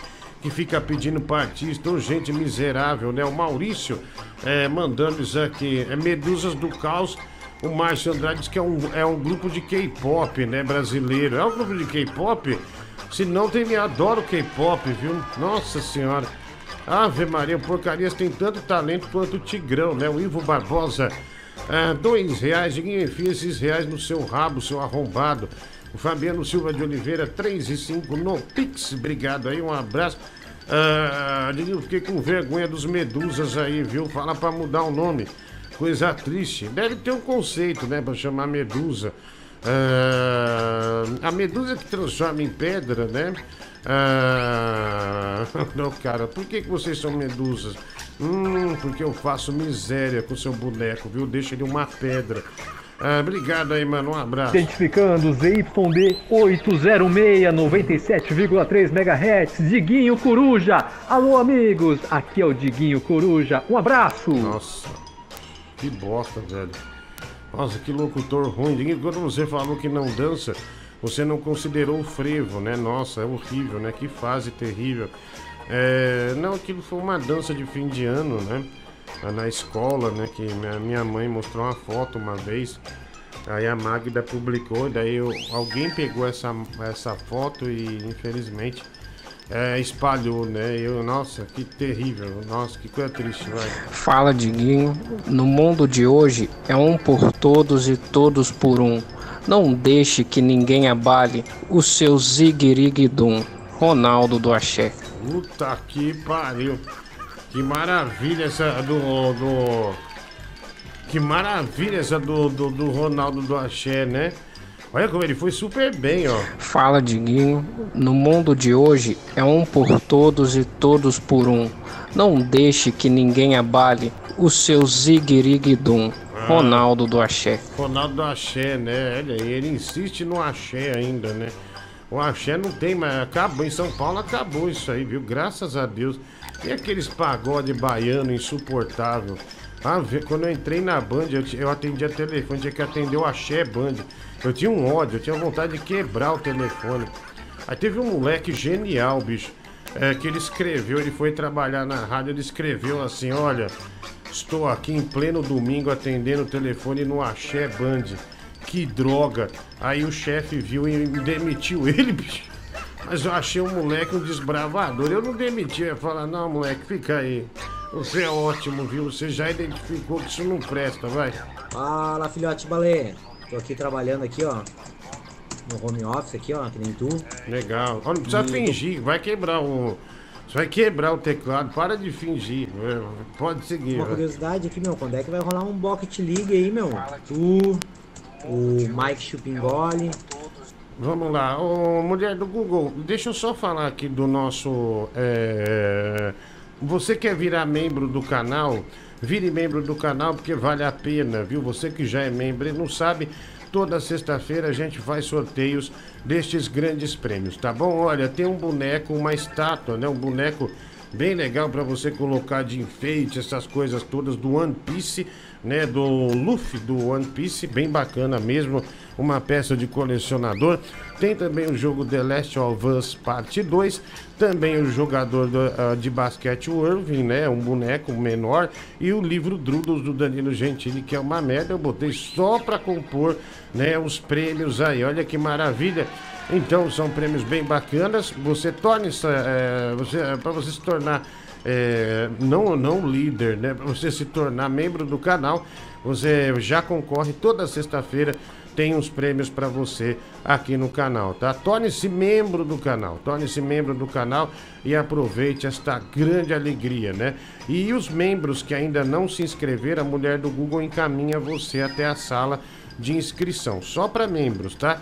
que fica pedindo pra artista, ou gente miserável, né? O Maurício é, mandando isso aqui, é Medusas do Caos. O Márcio Andrade diz que é um, é um grupo de K-pop, né, brasileiro. É um grupo de K-pop? Se não, tem, me adoro K-pop, viu? Nossa senhora. Ave Maria, Porcarias tem tanto talento quanto o Tigrão, né? O Ivo Barbosa, é, dois reais. Ninguém enfia esses reais no seu rabo, seu arrombado. O Fabiano Silva de Oliveira, três e cinco no Pix. Obrigado aí, um abraço. Ah, eu fiquei com vergonha dos Medusas aí, viu? Fala pra mudar o nome. Coisa triste. Deve ter um conceito, né? Pra chamar Medusa. Ah, a medusa que transforma em pedra, né? Ah, não, cara, por que, que vocês são medusas? Hum, porque eu faço miséria com seu boneco, viu? Deixa ele uma pedra. Ah, obrigado aí, mano. Um abraço. Identificando Z Y D oito zero seis, noventa e sete vírgula três megahertz, Diguinho Coruja. Alô, amigos. Aqui é o Diguinho Coruja. Um abraço. Nossa, que bosta, velho. Nossa, que locutor ruim. Diguinho, quando você falou que não dança, você não considerou o frevo, né? Nossa, é horrível, né? Que fase terrível. É... Não, aquilo foi uma dança de fim de ano, né? Na escola, né? Que minha, minha mãe mostrou uma foto uma vez. Aí a Magda publicou, daí eu, alguém pegou essa, essa foto e infelizmente é, espalhou, né? Eu, nossa, que terrível. Nossa, que coisa triste, vai. Fala, Diguinho. No mundo de hoje é um por todos e todos por um. Não deixe que ninguém abale o seu ziguiriguidum. Ronaldo do Axé. Puta que pariu. Que maravilha essa do... do... Que maravilha essa do, do, do Ronaldo do Axé, né? Olha como ele foi super bem, ó. Fala, Diguinho. No mundo de hoje é um por todos e todos por um. Não deixe que ninguém abale o seu ziguiriguidum. Ah, Ronaldo do Axé. Ronaldo do Axé, né? Olha aí, ele insiste no Axé ainda, né? O Axé não tem, mas acabou. Em São Paulo acabou isso aí, viu? Graças a Deus. E aqueles pagode baiano insuportável. Ah, quando eu entrei na Band, eu, eu atendia telefone, tinha que atender o Axé Band. Eu tinha um ódio, eu tinha vontade de quebrar o telefone. Aí teve um moleque genial, bicho, é, que ele escreveu, ele foi trabalhar na rádio, ele escreveu assim, olha, estou aqui em pleno domingo atendendo o telefone no Axé Band. Que droga. Aí o chefe viu e me demitiu ele, bicho. Mas eu achei o moleque um desbravador. Eu não demiti, eu ia falar, não, moleque, fica aí. Você é ótimo, viu? Você já identificou que isso não presta, vai. Fala, filhote balé. Tô aqui trabalhando aqui, ó. No home office aqui, ó, que nem tu. Legal. Ó, não precisa e... fingir, vai quebrar o... Você vai quebrar o teclado, para de fingir. Pode seguir. Uma vai. curiosidade aqui, meu, quando é que vai rolar um Pocket League aí, meu? Tu, o Mike Chupingoli. Vamos lá, ô, mulher do Google, deixa eu só falar aqui do nosso... É... Você quer virar membro do canal? Vire membro do canal porque vale a pena, viu? Você que já é membro e não sabe, toda sexta-feira a gente faz sorteios destes grandes prêmios, tá bom? Olha, tem um boneco, uma estátua, né? Um boneco bem legal para você colocar de enfeite, essas coisas todas do One Piece, né? Do Luffy do One Piece, bem bacana mesmo, uma peça de colecionador. Tem também o jogo The Last of Us Parte dois, também o jogador do, uh, de basquete, o Irving, né? Um boneco menor, e o livro Drudels do Danilo Gentili, que é uma merda, eu botei só para compor, né? Os prêmios aí, olha que maravilha. Então são prêmios bem bacanas. Você torne-se, é, você, para você se tornar é, não, não líder, né? Para você se tornar membro do canal, você já concorre toda sexta-feira. Tem uns prêmios para você aqui no canal, tá? Torne-se membro do canal, torne-se membro do canal e aproveite esta grande alegria, né? E os membros que ainda não se inscreveram, a mulher do Google encaminha você até a sala de inscrição, só para membros, tá?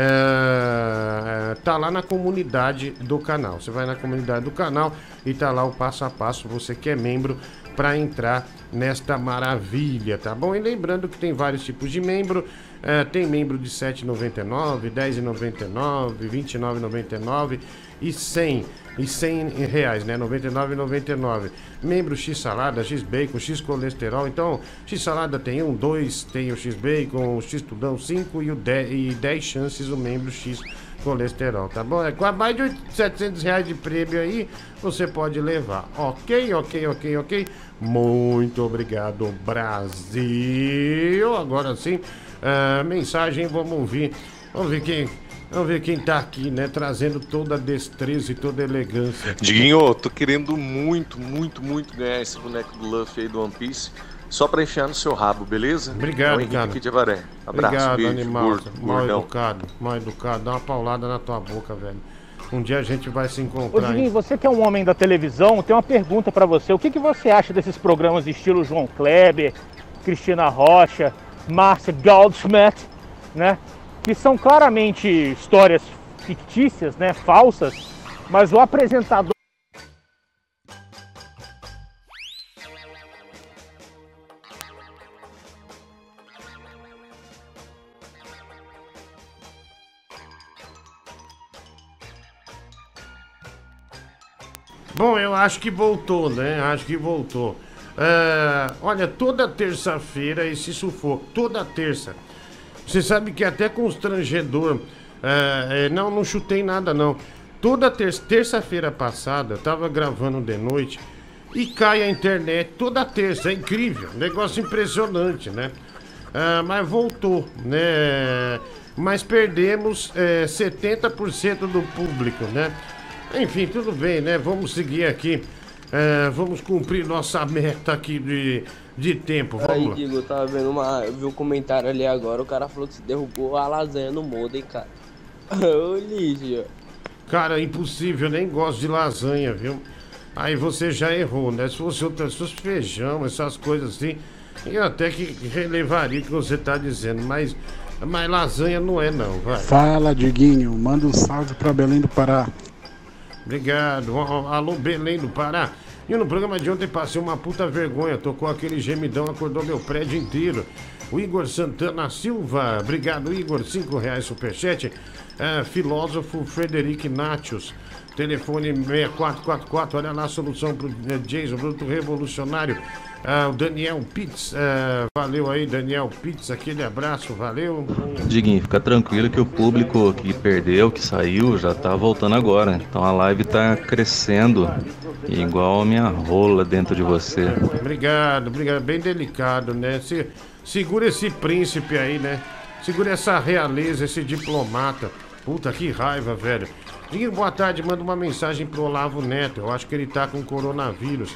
É, tá lá na comunidade do canal. Você vai na comunidade do canal e tá lá o passo a passo, você que é membro, para entrar nesta maravilha, tá bom? E lembrando que tem vários tipos de membro. É, tem membro de sete reais e noventa e nove centavos, dez reais e noventa e nove centavos, vinte e nove reais e noventa e nove centavos e cem e cem reais, né? noventa e nove reais e noventa e nove centavos. Membro X salada, X bacon, X colesterol. Então, X salada tem um, dois, tem o X bacon, o X tudão, cinco e o dez, e dez chances o membro X colesterol, tá bom? É com mais de setecentos reais de prêmio aí, você pode levar. Ok, ok, ok, ok. Muito obrigado, Brasil. Agora sim, uh, mensagem, vamos ouvir. Vamos ver quem... Vamos ver quem tá aqui, né? Trazendo toda a destreza e toda a elegância. Diguinho, tô querendo muito, muito, muito ganhar esse boneco do Luffy aí do One Piece. Só pra encher no seu rabo, beleza? Obrigado, é o cara. Aqui de Avaré. Abraço, Obrigado, beijo, animal. gordo, Mal gordão. educado, mal educado. Dá uma paulada na tua boca, velho. Um dia a gente vai se Ô, encontrar. Diguinho, hein? você que é um homem da televisão, tem uma pergunta pra você. O que, que você acha desses programas estilo João Kleber, Cristina Rocha, Márcia Goldschmidt, né? Que são claramente histórias fictícias, né? Falsas, mas o apresentador... Bom, eu acho que voltou, né? Acho que voltou. É, olha, toda terça-feira esse sufoco, toda terça. Você sabe que é até constrangedor. É, é, não, não chutei nada, não. Toda ter terça-feira passada, eu tava gravando de noite e cai a internet toda terça. É incrível, negócio impressionante, né? É, mas voltou, né? Mas perdemos é, setenta por cento do público, né? Enfim, tudo bem, né? Vamos seguir aqui. É, vamos cumprir nossa meta aqui de, de tempo. Vamos Aí, lá. Digo, eu tava vendo uma. Eu vi um comentário ali agora, o cara falou que se derrubou a lasanha no modem, cara. Ô, lixo. Cara, impossível, nem gosto de lasanha, viu? Aí você já errou, né? Se fosse outras coisas, feijão, essas coisas assim, eu até que relevaria o que você tá dizendo, mas, mas lasanha não é não, vai. Fala, Diguinho, manda um salve pra Belém do Pará. Obrigado. Alô, Belém do Pará. E no programa de ontem passei uma puta vergonha. Tocou aquele gemidão, acordou meu prédio inteiro. O Igor Santana Silva. Obrigado, Igor. Cinco reais superchat. É, filósofo Frederic Natius. Telefone seis quatro quatro quatro. Olha lá a solução pro Jason, produto revolucionário. É, o Daniel Pitts. É, valeu aí, Daniel Pitts. Aquele abraço, valeu. Diguinho, fica tranquilo que o público que perdeu, que saiu, já tá voltando agora. Então a live tá crescendo, igual a minha rola dentro de você. Obrigado, obrigado. Bem delicado, né? Se, segura esse príncipe aí, né? Segura essa realeza, esse diplomata. Puta, que raiva, velho. Diguinho, boa tarde. Manda uma mensagem pro Olavo Neto. Eu acho que ele tá com coronavírus.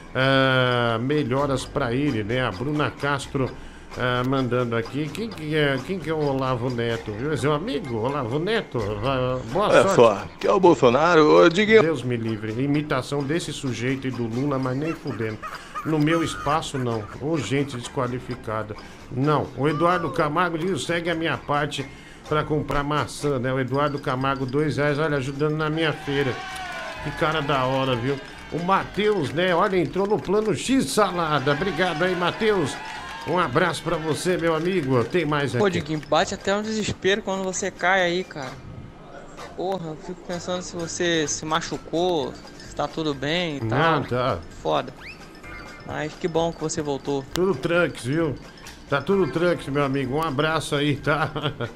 Uh, melhoras pra ele, né? A Bruna Castro uh, mandando aqui. Quem que é, quem que é o Olavo Neto? Viu? É seu amigo, Olavo Neto? Uh, boa Olha sorte. só, que é o Bolsonaro, ô Diguinho. Deus me livre. Imitação desse sujeito e do Lula, mas nem fudendo. No meu espaço, não. Ô, gente desqualificada. Não. O Eduardo Camargo diz, segue a minha parte pra comprar maçã, né? O Eduardo Camargo, dois reais, olha, ajudando na minha feira. Que cara da hora, viu? O Matheus, né? Olha, entrou no plano X Salada. Obrigado aí, Matheus. Um abraço pra você, meu amigo. Tem mais aqui. Pô, Diguinho, bate até um desespero quando você cai aí, cara. Porra, eu fico pensando se você se machucou, se tá tudo bem e tal. Não, tá. Foda. Mas que bom que você voltou. Tudo tranques, viu? Tá tudo tranques, meu amigo. Um abraço aí, tá?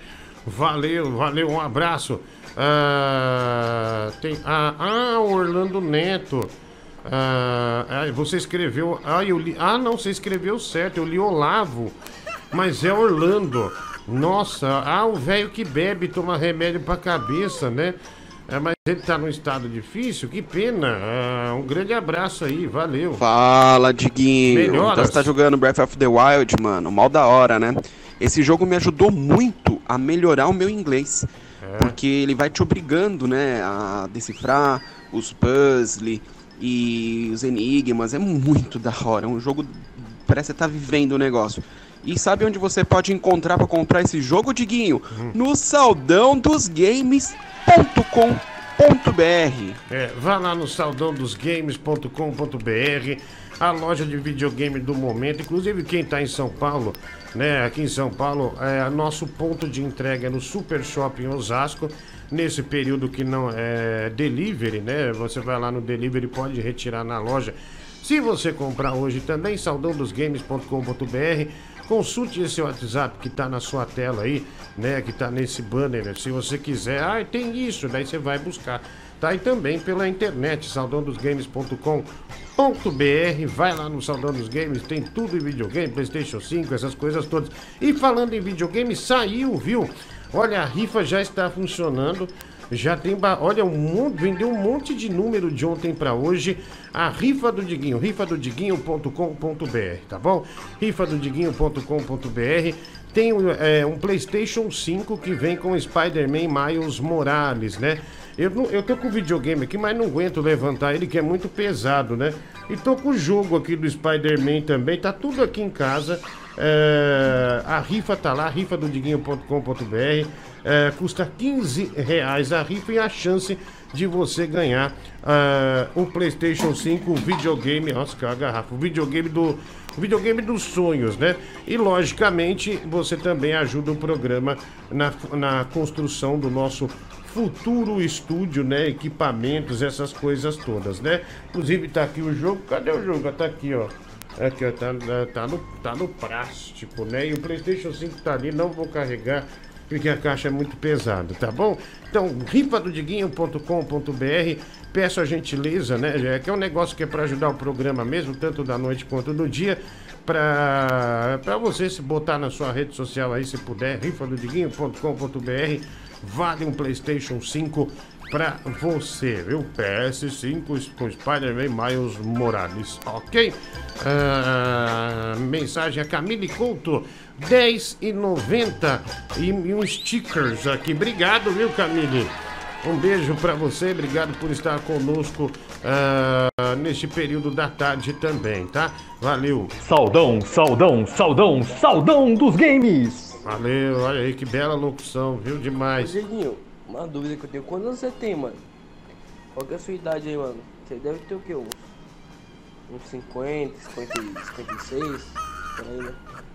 Valeu, valeu, um abraço. Ah, tem, ah, ah, Orlando Neto. Ah, você escreveu. Ah, eu li. Ah, não, você escreveu certo. Eu li Olavo, mas é Orlando. Nossa, ah, o velho que bebe toma remédio pra cabeça, né? É, mas ele tá num estado difícil, que pena. Ah, um grande abraço aí, valeu. Fala, Diguinho. Melhoras. Então você tá jogando Breath of the Wild, mano. Mal da hora, né? Esse jogo me ajudou muito a melhorar o meu inglês. É. Porque ele vai te obrigando, né, a decifrar os puzzles e os enigmas. É muito da hora. É um jogo. Parece que você tá vivendo o negócio. E sabe onde você pode encontrar para comprar esse jogo, Diguinho? Hum. No saldão dos games ponto com ponto b r. É, vá lá no saldão dos games ponto com ponto b r, a loja de videogame do momento. Inclusive quem está em São Paulo, né? Aqui em São Paulo, é, nosso ponto de entrega é no Super Shopping Osasco. Nesse período que não é delivery, né? Você vai lá no delivery e pode retirar na loja. Se você comprar hoje também, saldão dos games ponto com ponto b r, Consulte esse WhatsApp que tá na sua tela aí, né? Que tá nesse banner. Se você quiser, ah, tem isso, daí você vai buscar. Tá? E também pela internet, saldão dos games ponto com ponto b r. Vai lá no Saldão dos Games, tem tudo em videogame, PlayStation cinco, essas coisas todas. E falando em videogame, saiu, viu? Olha, a rifa já está funcionando. Já tem, ba... olha, um monte, vendeu um monte de número de ontem para hoje. A rifa do Diguinho, rifa do diguinho ponto com ponto b r, tá bom? rifa do diguinho ponto com ponto b r. Tem é, um PlayStation cinco que vem com Spider-Man Miles Morales, né? Eu, não, eu tô com o videogame aqui, mas não aguento levantar ele, que é muito pesado, né? E tô com o jogo aqui do Spider-Man também, tá tudo aqui em casa. É, a rifa tá lá, rifa do diguinho ponto com ponto b r. É, custa quinze reais a rifa e a chance de você ganhar uh, o PlayStation cinco, o videogame, nossa, que é uma garrafa, o videogame do o videogame dos sonhos, né? E logicamente você também ajuda o programa na, na construção do nosso futuro estúdio, né? Equipamentos, essas coisas todas, né? Inclusive tá aqui o jogo, cadê o jogo? Tá aqui, ó. Aqui, ó, tá, tá, no, tá no plástico, né? E o PlayStation cinco tá ali, não vou carregar porque a caixa é muito pesada, tá bom? Então, rifa do diguinho ponto com ponto b r, peço a gentileza, né? Que é um negócio que é para ajudar o programa mesmo, tanto da noite quanto do dia, para para você se botar na sua rede social aí, se puder, rifa do diguinho ponto com ponto b r, vale um PlayStation cinco pra você, viu? P S cinco com Spider-Man Miles Morales, ok? Uh, mensagem a Camille Couto, dez e noventa e, e uns stickers aqui. Obrigado, viu, Camille? Um beijo pra você, obrigado por estar conosco uh, neste período da tarde também, tá? Valeu. Saldão, saldão, saldão, saldão dos games. Valeu, olha aí que bela locução, viu? Demais. Diguinho, uma dúvida que eu tenho, quantos anos você tem, mano? Qual que é a sua idade aí, mano? Você deve ter o quê? Uns, uns cinquenta, cinquenta, cinquenta e seis, por aí, né?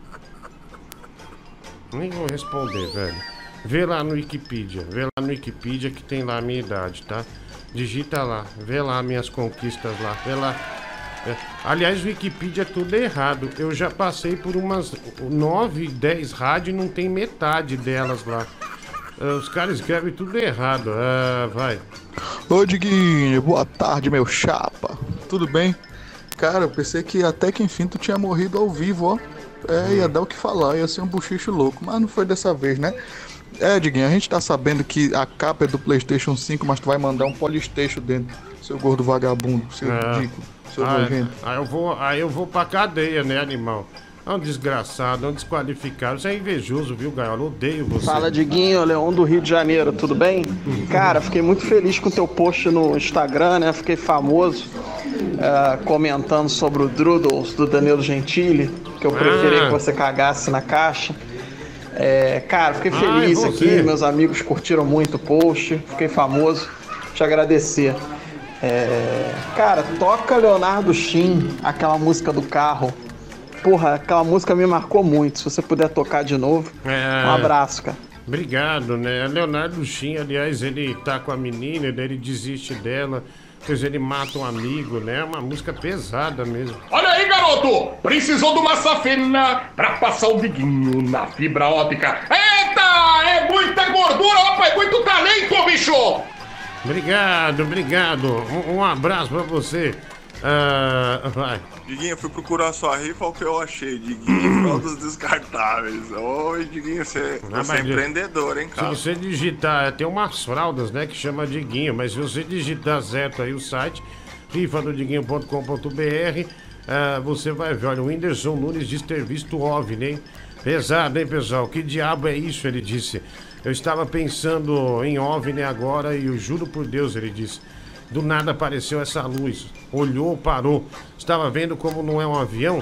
Nem vou responder, velho. Vê lá no Wikipedia, vê lá no Wikipedia que tem lá a minha idade, tá? Digita lá, vê lá minhas conquistas lá, vê lá. É. Aliás, o Wikipedia é tudo errado. Eu já passei por umas nove, dez rádios e não tem metade delas lá. Os caras escrevem tudo errado. Ah, vai. Ô Diguinho, boa tarde, meu chapa. Tudo bem? Cara, eu pensei que até que enfim tu tinha morrido ao vivo, ó. É, ia dar o que falar, ia ser um buchicho louco, mas não foi dessa vez, né? É, Diguinho, a gente tá sabendo que a capa é do PlayStation cinco, mas tu vai mandar um Polystation dentro, seu gordo vagabundo, seu é. ridículo, seu ah, nojento. Aí eu vou, aí eu vou pra cadeia, né, animal? É um desgraçado, é um desqualificado. Você é invejoso, viu, Gaiola? Odeio você. Fala, Diguinho, Leão do Rio de Janeiro, tudo bem? Cara, fiquei muito feliz com o teu post no Instagram, né? Fiquei famoso uh, comentando sobre o Droodles do Danilo Gentili, que eu preferi ah. que você cagasse na caixa. É, cara, fiquei feliz ah, aqui, meus amigos curtiram muito o post, fiquei famoso, te agradecer. É, cara, toca Leonardo Shin, aquela música do carro. Porra, aquela música me marcou muito. Se você puder tocar de novo, é... um abraço, cara. Obrigado, né? Leonardo Shin, aliás, ele tá com a menina, ele desiste dela, depois ele mata um amigo, né? É uma música pesada mesmo. Olha aí, garoto! Precisou de uma safena pra passar o Diguinho na fibra óptica. Eita! É muita gordura, opa, é muito talento, bicho! Obrigado, obrigado. Um, um abraço pra você. Uh, vai. Diguinho, eu fui procurar sua rifa, o que eu achei, Diguinho, fraldas descartáveis. Oi, Diguinho, você, Não, você é empreendedor, hein, cara? Se você digitar, tem umas fraldas, né, que chama Diguinho, mas se você digitar certo aí o site, rifa do diguinho ponto com ponto b r, uh, você vai ver, olha, o Whindersson Nunes diz ter visto o OVNI, hein? Pesado, hein, pessoal? Que diabo é isso, ele disse. Eu estava pensando em OVNI agora e eu juro por Deus, ele disse. Do nada apareceu essa luz. Olhou, parou. Estava vendo como não é um avião?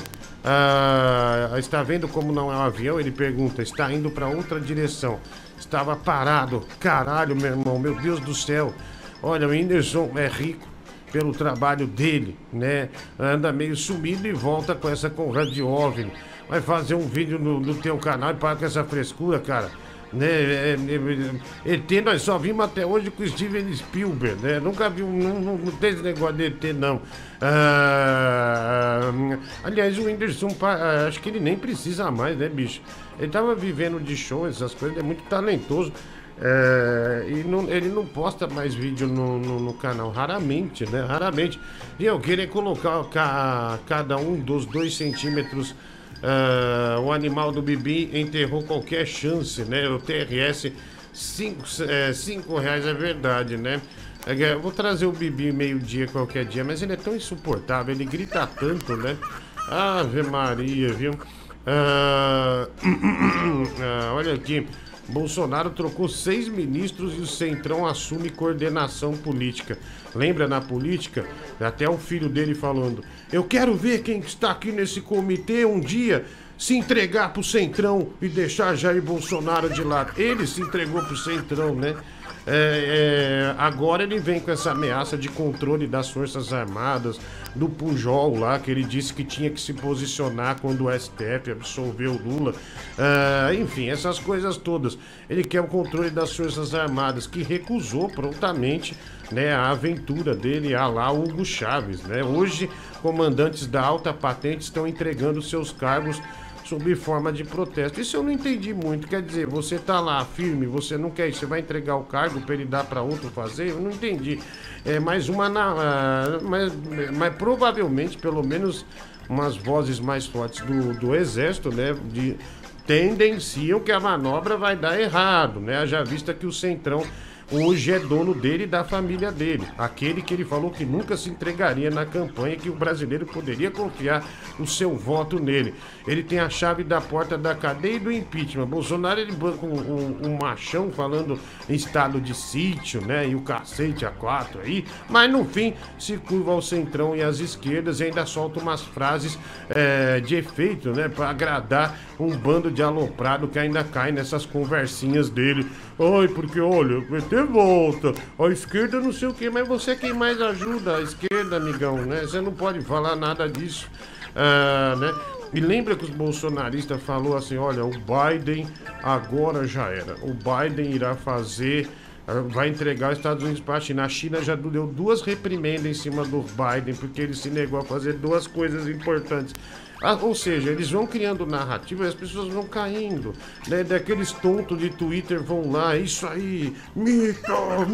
Ah, está vendo como não é um avião? Ele pergunta. Está indo para outra direção. Estava parado. Caralho, meu irmão. Meu Deus do céu. Olha, o Whindersson é rico pelo trabalho dele, né? Anda meio sumido e volta com essa Conrad de OVNI. Vai fazer um vídeo no, no teu canal e para com essa frescura, cara. Né, é, é, E T nós só vimos até hoje com o Steven Spielberg, né? Nunca vi, não, não, não tem esse negócio de E T não. Ah, Aliás, o Whindersson, acho que ele nem precisa mais, né, bicho? Ele tava vivendo de show, essas coisas, ele é muito talentoso. É, e não, ele não posta mais vídeo no, no, no canal, raramente, né? Raramente. E eu queria colocar ca, cada um dos dois centímetros. Uh, o animal do Bibi enterrou qualquer chance, né? O T R S, cinco reais é verdade, né? Eu vou trazer o Bibi meio-dia qualquer dia, mas ele é tão insuportável, ele grita tanto, né? Ave Maria, viu? Uh, uh, olha aqui. Bolsonaro trocou seis ministros e o Centrão assume coordenação política. Lembra na política? Até o filho dele falando: eu quero ver quem está aqui nesse comitê um dia se entregar pro Centrão e deixar Jair Bolsonaro de lado. Ele se entregou pro Centrão, né? É, é, agora ele vem com essa ameaça de controle das Forças Armadas, do Pujol lá, que ele disse que tinha que se posicionar quando o S T F absolveu o Lula. É, enfim, essas coisas todas. Ele quer o controle das Forças Armadas, que recusou prontamente, né, a aventura dele a lá Hugo Chávez, né? Hoje, comandantes da alta patente estão entregando seus cargos sob forma de protesto. Isso eu não entendi muito. Quer dizer, você tá lá firme, você não quer, você vai entregar o cargo para ele dar para outro fazer? Eu não entendi. É mais uma na, uh, mas, mas provavelmente, pelo menos umas vozes mais fortes do, do exército, né, de, tendenciam que a manobra vai dar errado, né? Já vista que o Centrão hoje é dono dele e da família dele. Aquele que ele falou que nunca se entregaria na campanha, que o brasileiro poderia confiar o seu voto nele. Ele tem a chave da porta da cadeia e do impeachment. Bolsonaro, ele banca um, um, um machão falando em estado de sítio, né? E o cacete a quatro aí. Mas no fim, se curva ao Centrão e às esquerdas e ainda solta umas frases é, de efeito, né? Pra agradar um bando de aloprado que ainda cai nessas conversinhas dele. Ai, porque olha, vai ter volta. A esquerda não sei o que, mas você é quem mais ajuda a esquerda, amigão, né? Você não pode falar nada disso, ah, né? E lembra que os bolsonaristas falou assim, olha, o Biden agora já era. O Biden irá fazer, vai entregar os Estados Unidos para a China. A China já deu duas reprimendas em cima do Biden, porque ele se negou a fazer duas coisas importantes. Ah, ou seja, eles vão criando narrativa e as pessoas vão caindo, né? Daqueles tontos de Twitter vão lá, isso aí, mito,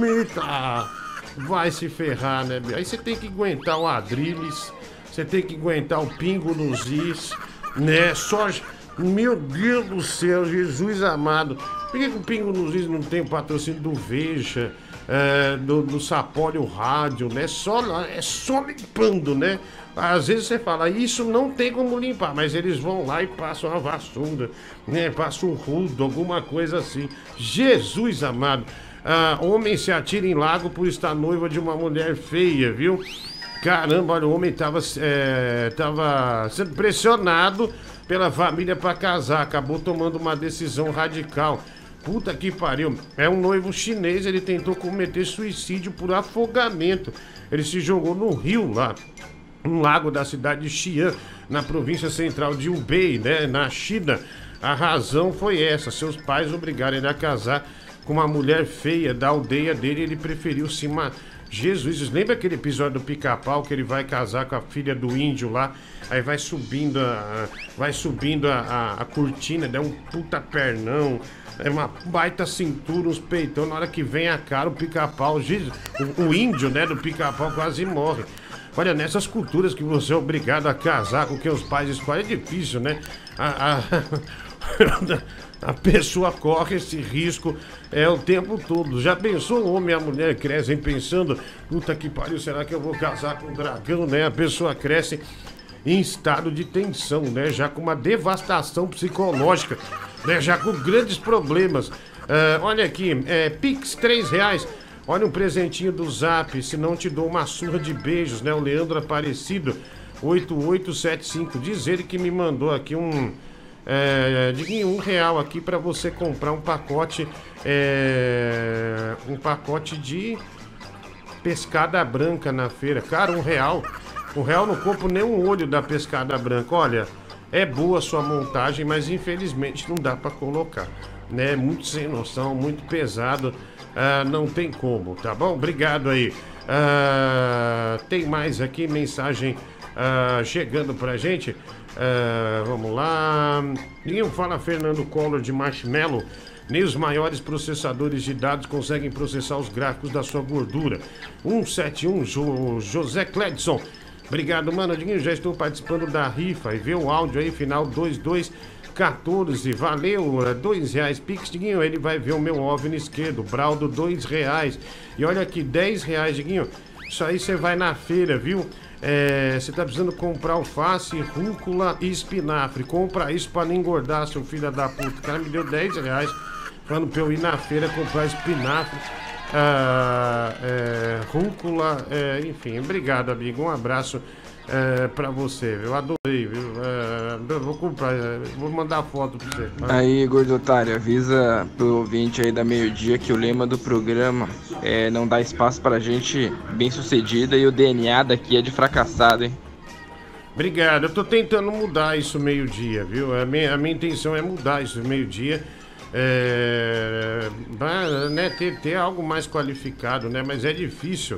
mita, vai se ferrar, né? Aí você tem que aguentar o Adrilles, você tem que aguentar o Pingo nos Is, né? Só, meu Deus do céu, Jesus amado, por que, que o Pingo nos Is não tem o patrocínio do Veja, é, do, do Sapólio Rádio, né? Só, é só limpando, né? Às vezes você fala, isso não tem como limpar, mas eles vão lá e passam uma vassoura, né? Passam um rudo, alguma coisa assim. Jesus amado. Ah, homem se atira em lago por estar noiva de uma mulher feia, viu? Caramba, olha, o homem tava, é, tava sendo pressionado pela família para casar, acabou tomando uma decisão radical. Puta que pariu. É um noivo chinês, ele tentou cometer suicídio por afogamento. Ele se jogou no rio lá, um lago da cidade de Xi'an, na província central de Hubei, né, na China. A razão foi essa: seus pais obrigaram ele a casar com uma mulher feia da aldeia dele, ele preferiu se matar. Jesus, lembra aquele episódio do Pica-Pau que ele vai casar com a filha do índio lá, aí vai subindo a, vai subindo a, a, a cortina, dá um puta pernão, é uma baita cintura, uns peitão, na hora que vem a cara, o Pica-Pau, o, o índio, né, do Pica-Pau quase morre. Olha, nessas culturas que você é obrigado a casar com quem os pais escolhem, é difícil, né? A, a, a pessoa corre esse risco é, o tempo todo. Já pensou o homem e a mulher crescem pensando, puta que pariu, será que eu vou casar com um dragão, né? A pessoa cresce em estado de tensão, né? Já com uma devastação psicológica, né? Já com grandes problemas. Uh, olha aqui, é, Pix, três reais. Olha um presentinho do Zap, se não te dou uma surra de beijos, né? O Leandro Aparecido, oito oito sete cinco. Diz ele que me mandou aqui um... É, de um real aqui para você comprar um pacote... É, um pacote de pescada branca na feira. Cara, um real. Um real não compro nem um olho da pescada branca. Olha, é boa a sua montagem, mas infelizmente não dá para colocar, né? Muito sem noção, muito pesado. Ah, não tem como, tá bom? Obrigado aí. Ah, tem mais aqui, mensagem uh, chegando pra gente. Uh, vamos lá. Ninguém fala Fernando Collor de Marshmallow. Nem os maiores processadores de dados conseguem processar os gráficos da sua gordura. cento e setenta e um, jo, José Cledson. Obrigado, mano. Diguinho, já estou participando da rifa. E vê o áudio aí, final dois dois quatorze. Valeu, dois reais. Pix, Diguinho, ele vai ver o meu OVNI esquerdo. Braldo, dois reais. E olha aqui, dez reais, Diguinho. Isso aí você vai na feira, viu? É, você tá precisando comprar alface, rúcula e espinafre. Compra isso pra não engordar, seu filho da puta. O cara me deu dez reais falando pra eu ir na feira comprar espinafre, ah, é, rúcula, é, enfim. Obrigado, amigo. Um abraço é, pra você. Eu adorei, viu? É, eu vou comprar, é, vou mandar foto pra você. Aí, gordo otário, avisa pro ouvinte aí da meio-dia que o lema do programa é não dar espaço pra gente bem sucedida e o D N A daqui é de fracassado, hein? Obrigado, eu tô tentando mudar isso meio-dia, viu? A minha, a minha intenção é mudar isso meio-dia. É, pra, né, ter, ter algo mais qualificado, né? Mas é difícil.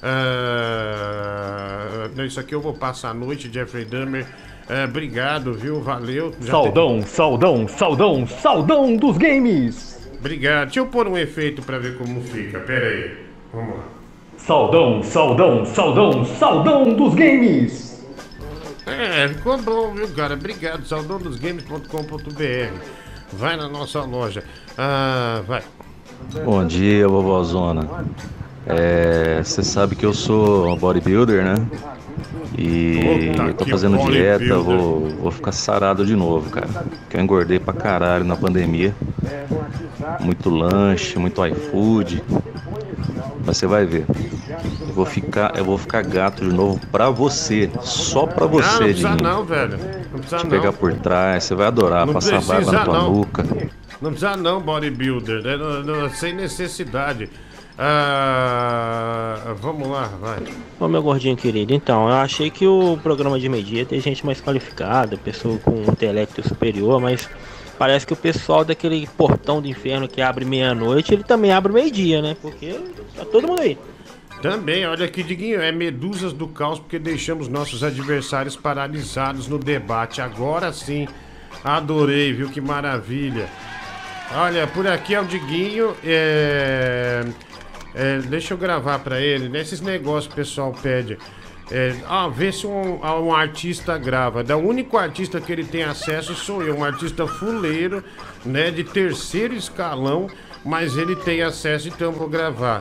Uh, isso aqui eu vou passar a noite, Jeffrey Dahmer. Uh, obrigado, viu? Valeu. Já Saudão, tem... saudão, saudão, saudão dos games. Obrigado. Deixa eu pôr um efeito pra ver como fica. Pera aí. Vamos lá. Saudão, saudão, saudão, saudão dos games. É, ficou bom, viu, cara? Obrigado. saudão dos games ponto com ponto b r. Vai na nossa loja. Ah, vai. Bom dia, vovózona. É, você sabe que eu sou bodybuilder, né? E Puta, eu tô que fazendo dieta, bodybuilder. vou, vou ficar sarado de novo, cara. Porque eu engordei pra caralho na pandemia. Muito lanche, muito iFood. Mas você vai ver. Eu vou ficar, eu vou ficar gato de novo pra você. Só pra você, Não, não precisa Dinho. não, velho. Não precisa Te não. pegar por trás, você vai adorar. Não Passar barba precisa na tua não. nuca. Não precisa não, bodybuilder, né? Não- não- sem necessidade. Ah, vamos lá, vai. Ô meu gordinho querido, então, eu achei que o programa de meio-dia tem gente mais qualificada, pessoa com um intelecto superior, mas parece que o pessoal daquele portão do inferno que abre meia-noite, ele também abre meio-dia, né? Porque tá todo mundo aí. Também, olha aqui, Diguinho, é Medusas do Caos, porque deixamos nossos adversários paralisados no debate. Agora sim, adorei, viu? Que maravilha. Olha, por aqui é o Diguinho, é... é, deixa eu gravar pra ele, nesses negócios que o pessoal pede. É, ah, vê se um, um artista grava. Da único artista que ele tem acesso sou eu, um artista fuleiro, né, de terceiro escalão, mas ele tem acesso, então vou gravar.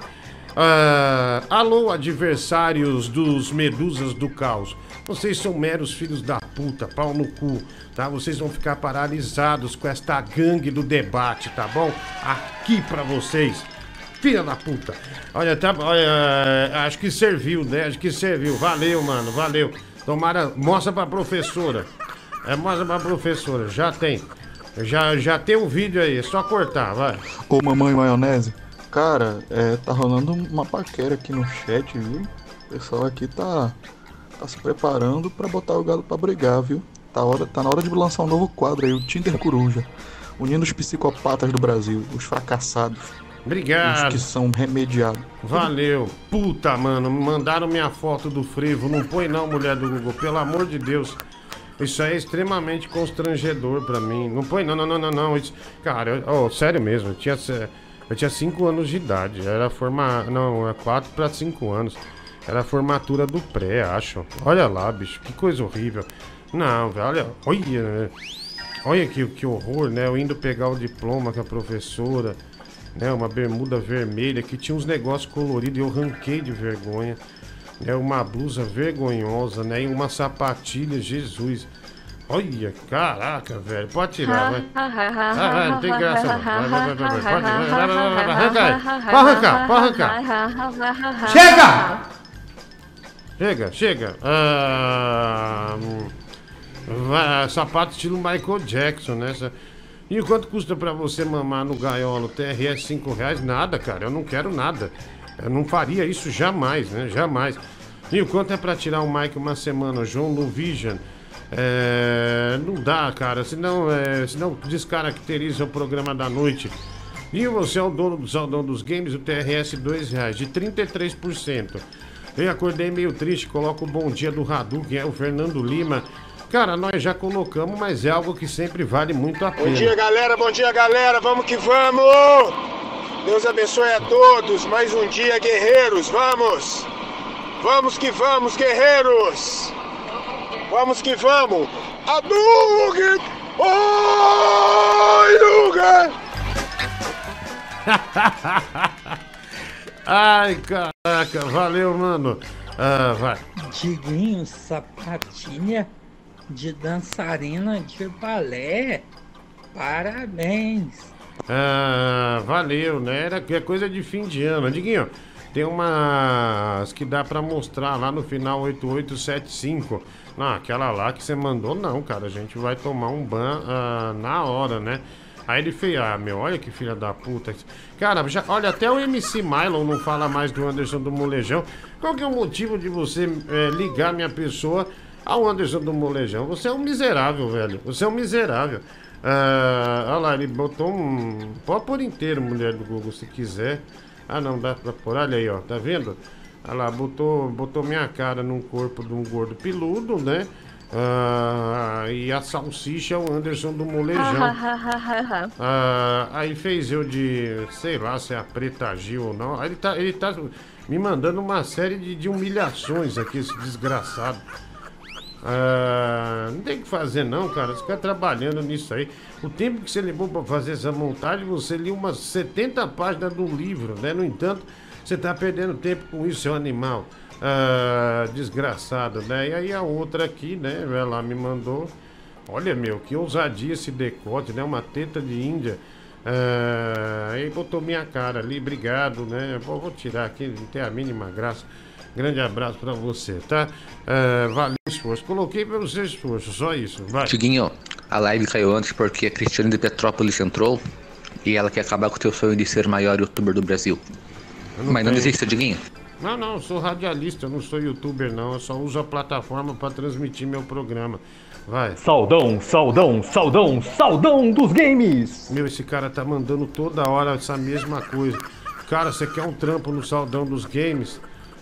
Ah, alô, adversários dos Medusas do Caos. Vocês são meros filhos da puta, pau no cu, tá? Vocês vão ficar paralisados com esta gangue do debate, tá bom? Aqui pra vocês. Filha da puta. Olha, tá, olha, acho que serviu, né? Acho que serviu. Valeu, mano, valeu. Tomara, mostra pra professora. É, mostra pra professora. Já tem. Já, já tem um vídeo aí, é só cortar, vai. Ô, mamãe maionese. Cara, é, tá rolando uma paquera aqui no chat, viu? O pessoal aqui tá, tá se preparando pra botar o galo pra brigar, viu? Tá, hora, tá na hora de lançar um novo quadro aí, o Tinder Coruja. Unindo os psicopatas do Brasil, os fracassados. Obrigado. Os que são remediados. Valeu. Puta, mano, me mandaram minha foto do frevo. Não põe não, mulher do Google, pelo amor de Deus. Isso aí é extremamente constrangedor pra mim. Não põe não, não, não, não, não. Isso... Cara, eu, oh, sério mesmo, eu tinha... Eu tinha cinco anos de idade, era forma... Não, é quatro para cinco anos. Era a formatura do pré, acho. Olha lá, bicho, que coisa horrível. Não, velho, olha... Olha, olha que, que horror, né? Eu indo pegar o diploma com a professora, né? Uma bermuda vermelha que tinha uns negócios coloridos e eu ranquei de vergonha. Né? Uma blusa vergonhosa, né? E uma sapatilha, Jesus... Olha, caraca, velho. Pode tirar, vai. Ah, vai, não tem graça não. Vai, vai, vai, vai, vai. Pode, vai, vai, vai, vai, vai. Arranca aí. Pode arrancar, pode arrancar. Chega! Chega, chega. Ah, vai, sapato estilo Michael Jackson, né? E quanto custa pra você mamar no gaiolo? T R S cinco reais? Nada, cara. Eu não quero nada. Eu não faria isso jamais, né? Jamais. E o quanto é pra tirar o Mike uma semana? João no Vision? É, não dá, cara, senão, é, senão descaracteriza o programa da noite. E você é o dono do Saudão dos Games, o T R S dois reais, de trinta e três por cento. Eu acordei meio triste, coloco o bom dia do Radu, que é o Fernando Lima. Cara, nós já colocamos, mas é algo que sempre vale muito a pena. Bom dia, galera, bom dia, galera, vamos que vamos! Deus abençoe a todos, mais um dia, guerreiros, vamos! Vamos que vamos, guerreiros! Vamos que vamos! Hadouken! Oi, Luga! Ai, caraca, valeu, mano. Ah, vai. Diguinho, sapatinha de dançarina de balé. Parabéns. Ah, valeu, né? Era que é coisa de fim de ano. Diguinho, tem umas que dá pra mostrar lá no final oito oito sete cinco. Não, aquela lá que você mandou, não, cara. A gente vai tomar um ban ah, na hora, né? Aí ele fez, ah, meu, olha que filha da puta. Cara, já, olha, até o M C Mylon não fala mais do Anderson do Molejão. Qual que é o motivo de você é, ligar minha pessoa ao Anderson do Molejão? Você é um miserável, velho. Você é um miserável. Ah, olha lá, ele botou um... Pode pôr inteiro, mulher do Google, se quiser. Ah, não, dá pra pôr. Olha aí, ó, tá vendo? Olha lá, botou, botou minha cara num corpo de um gordo peludo, né? Ah, e a salsicha é o Anderson do Molejão. Ah, aí fez eu de, sei lá, se é a Preta Gil ou não. Aí ele tá, ele tá me mandando uma série de, de humilhações aqui, esse desgraçado. Ah, não tem o que fazer não, cara. Você fica trabalhando nisso aí. O tempo que você levou pra fazer essa montagem, você lia umas setenta páginas do livro, né? No entanto, você tá perdendo tempo com isso, seu animal. Ah, desgraçado, né? E aí a outra aqui, né? Ela me mandou. Olha, meu, que ousadia esse decote, né? Uma teta de Índia. Ah, aí botou minha cara ali, obrigado, né? Vou, vou tirar aqui, não tem a mínima graça. Grande abraço pra você, tá? Ah, valeu esforço. Coloquei pra você esforço, só isso. Vai. Tiguinho, a live caiu antes porque a Cristiane de Petrópolis entrou e ela quer acabar com o teu sonho de ser o maior youtuber do Brasil. Não Mas não tenho. desista, Tiguinho. Não, não, eu sou radialista, eu não sou youtuber não, eu só uso a plataforma pra transmitir meu programa. Vai. Saudão, saudão, saudão, saudão dos games! Meu, esse cara tá mandando toda hora essa mesma coisa. Cara, você quer um trampo no Saudão dos Games?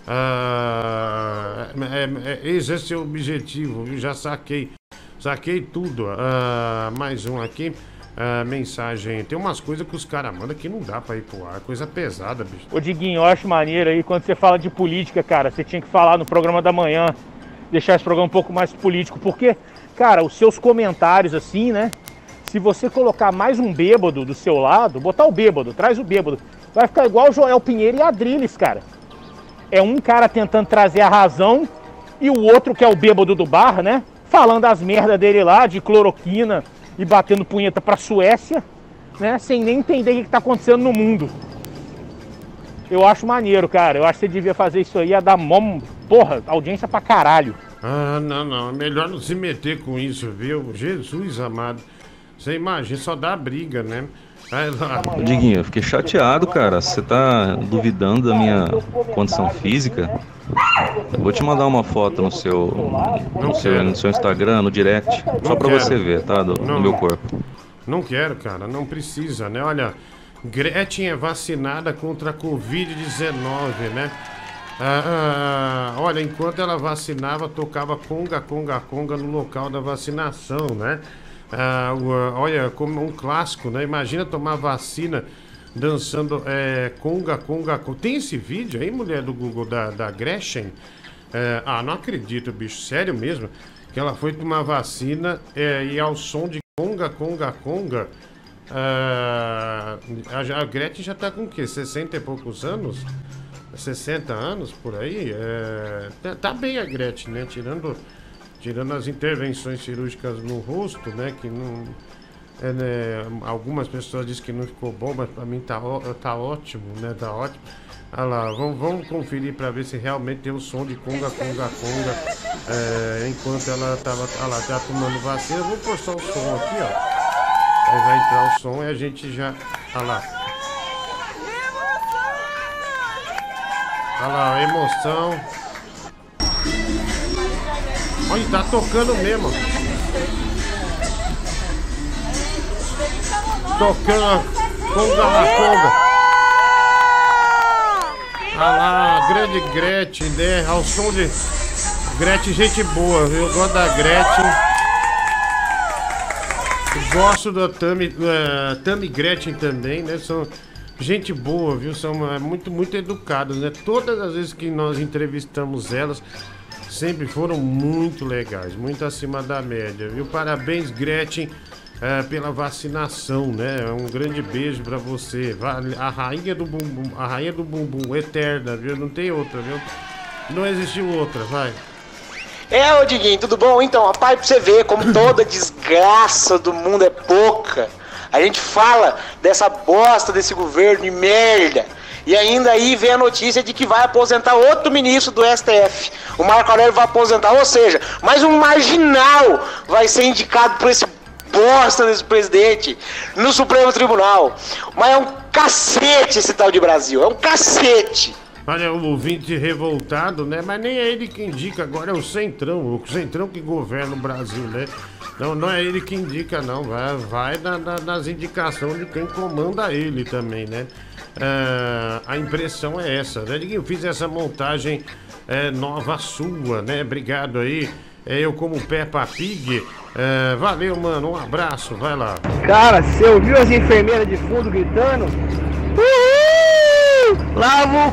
Ah, é, é, esse é seu objetivo, viu? Já saquei. Saquei tudo. Ah, mais um aqui. Ah, mensagem. Tem umas coisas que os caras mandam que não dá pra ir pro ar. Coisa pesada, bicho. Ô Diguinho, eu acho maneiro aí, quando você fala de política, cara, você tinha que falar no programa da manhã, deixar esse programa um pouco mais político, porque, cara, os seus comentários assim, né, se você colocar mais um bêbado do seu lado, botar o bêbado, traz o bêbado, vai ficar igual o Joel Pinheiro e a Adriles, cara. É um cara tentando trazer a razão e o outro, que é o bêbado do bar, né, falando as merdas dele lá, de cloroquina, e batendo punheta pra Suécia, né, sem nem entender o que, que tá acontecendo no mundo. Eu acho maneiro, cara. Eu acho que você devia fazer isso aí, ia dar mó, porra, audiência pra caralho. Ah, não, não. É melhor não se meter com isso, viu? Jesus amado. Você imagina, só dá briga, né? Vai lá. Diguinho, eu fiquei chateado, cara. Você tá duvidando da minha condição física? Eu vou te mandar uma foto no seu, no seu, no seu Instagram, no direct, Não só pra quero. você ver, tá? Do, Não. do meu corpo. Não quero, cara. Não precisa, né? Olha, Gretchen é vacinada contra a covid dezenove, né? Ah, ah, olha, enquanto ela vacinava, tocava conga, conga, conga no local da vacinação, né? Ah, o- olha, como um clássico, né? Imagina tomar vacina dançando é, conga, conga, conga. Tem esse vídeo aí, mulher do Google, da, da Gretchen? É, ah, não acredito, bicho. Sério mesmo? Que ela foi tomar vacina é, e ao som de conga, conga, conga. Ah, a, a Gretchen já tá com o quê? sessenta e poucos anos? sessenta anos, por aí? É, tá, tá bem a Gretchen, né? Tirando... Tirando as intervenções cirúrgicas no rosto, né? Que não. É, né, algumas pessoas dizem que não ficou bom, mas pra mim tá, ó- tá ótimo, né? Tá ótimo. Olha lá, vamos, vamos conferir pra ver se realmente tem o som de conga, conga, conga. É, enquanto ela tava. Olha lá, tá tomando vacina. Eu vou pôr só o som aqui, ó. Aí vai entrar o som e a gente já. Olha lá. Olha lá, a emoção. Olha, tá tocando mesmo. Tocando a conga na conga. Ah lá, grande Gretchen, né? Ao som de Gretchen, gente boa, viu? Eu gosto da Gretchen. Gosto da Tami, uh, Tami Gretchen também, né? São gente boa, viu? São uh, muito, muito educadas, né? Todas as vezes que nós entrevistamos elas, sempre foram muito legais, muito acima da média, viu? Parabéns, Gretchen, uh, pela vacinação, né? Um grande beijo pra você. A rainha do bumbum, a rainha do bumbum, eterna, viu? Não tem outra, viu? Não existiu outra, vai. É, ô Diguinho, tudo bom? Então, rapaz, pra você ver como toda desgraça do mundo é pouca. A gente fala dessa bosta desse governo de merda. E ainda aí vem a notícia de que vai aposentar outro ministro do S T F. O Marco Aurélio vai aposentar, ou seja, mais um marginal vai ser indicado por esse bosta desse presidente no Supremo Tribunal. Mas é um cacete esse tal de Brasil, é um cacete. Olha, o ouvinte revoltado, né? Mas nem é ele que indica, agora é o Centrão, o Centrão que governa o Brasil, né? Não, não é ele que indica, não. Vai, vai na, na, nas indicações de quem comanda ele também, né? É, a impressão é essa, né? Eu fiz essa montagem é, nova sua, né? Obrigado aí. É, eu como Peppa Pig. É, valeu, mano. Um abraço. Vai lá. Cara, você ouviu as enfermeiras de fundo gritando? Lava o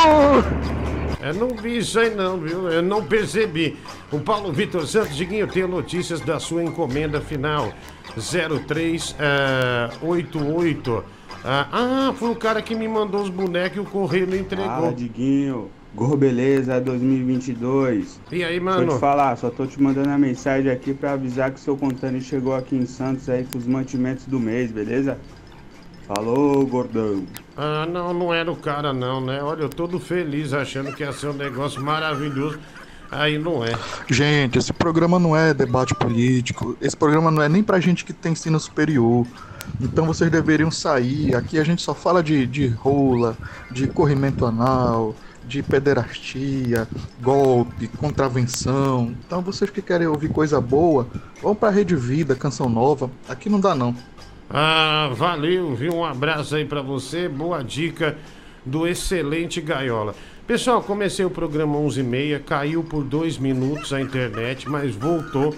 cu! Eu não vi isso aí não, viu? Eu não percebi. O Paulo Vitor Santos, Diguinho, tem notícias da sua encomenda final. zero três oito oito. Ah, foi o cara que me mandou os bonecos e o correio não entregou. Fala, Diguinho. Gorbeleza dois mil e vinte e dois. E aí, mano? Vou te falar, só tô te mandando a mensagem aqui pra avisar que seu contêiner chegou aqui em Santos aí com os mantimentos do mês, beleza? Falou, gordão. Ah, não, não era o cara não, né? Olha, eu todo feliz achando que ia ser um negócio maravilhoso. Aí não é. Gente, esse programa não é debate político. Esse programa não é nem pra gente que tem ensino superior. Então vocês deveriam sair. Aqui a gente só fala de, de rola, de corrimento anal, de pederastia, golpe, contravenção. Então vocês que querem ouvir coisa boa, vão pra Rede Vida, Canção Nova. Aqui não dá não. Ah, valeu, viu? Um abraço aí pra você, boa dica do excelente Gaiola. Pessoal, comecei o programa onze e meia, caiu por dois minutos a internet, mas voltou.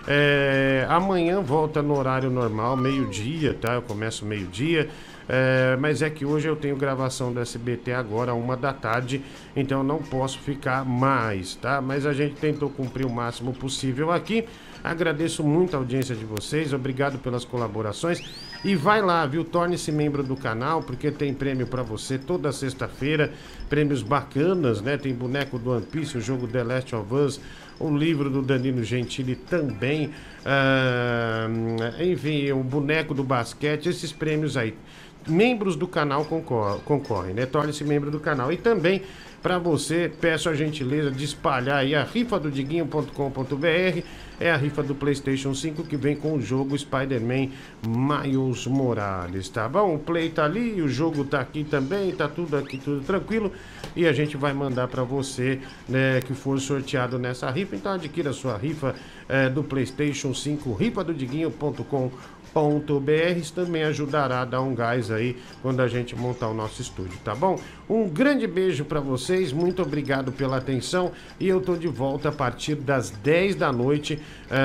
É, amanhã volta no horário normal, meio-dia, tá? Eu começo meio-dia. É, mas é que hoje eu tenho gravação do S B T agora, uma da tarde, então eu não posso ficar mais, tá? Mas a gente tentou cumprir o máximo possível aqui. Agradeço muito a audiência de vocês, obrigado pelas colaborações. E vai lá, viu? Torne-se membro do canal, porque tem prêmio pra você toda sexta-feira. Prêmios bacanas, né? Tem boneco do One Piece, o jogo The Last of Us, o livro do Danilo Gentili também. Ah, enfim, o boneco do basquete, esses prêmios aí. Membros do canal concor concorrem, né? Torne-se membro do canal. E também, para você, peço a gentileza de espalhar aí a rifa do diguinho ponto com ponto br. É a rifa do PlayStation cinco que vem com o jogo Spider-Man Miles Morales, tá bom? O Play tá ali, o jogo tá aqui também, tá tudo aqui, tudo tranquilo. E a gente vai mandar para você, né, que for sorteado nessa rifa. Então adquira a sua rifa é, do PlayStation cinco, rifa do diguinho ponto com ponto br. Isso também ajudará a dar um gás aí quando a gente montar o nosso estúdio, tá bom? Um grande beijo para vocês, muito obrigado pela atenção e eu tô de volta a partir das dez da noite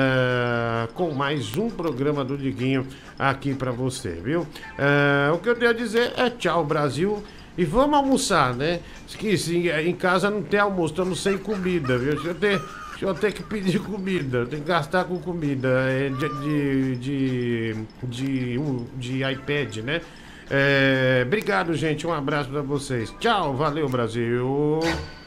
uh, com mais um programa do Diguinho aqui para você, viu? Uh, o que eu tenho a dizer é tchau, Brasil, e vamos almoçar, né? Esqueci, em casa não tem almoço, estamos sem comida, viu? Deixa eu ter... Deixa eu ter que pedir comida, tem que gastar com comida é, de, de, de, de, de iPad, né? É, obrigado, gente, um abraço pra vocês. Tchau, valeu, Brasil.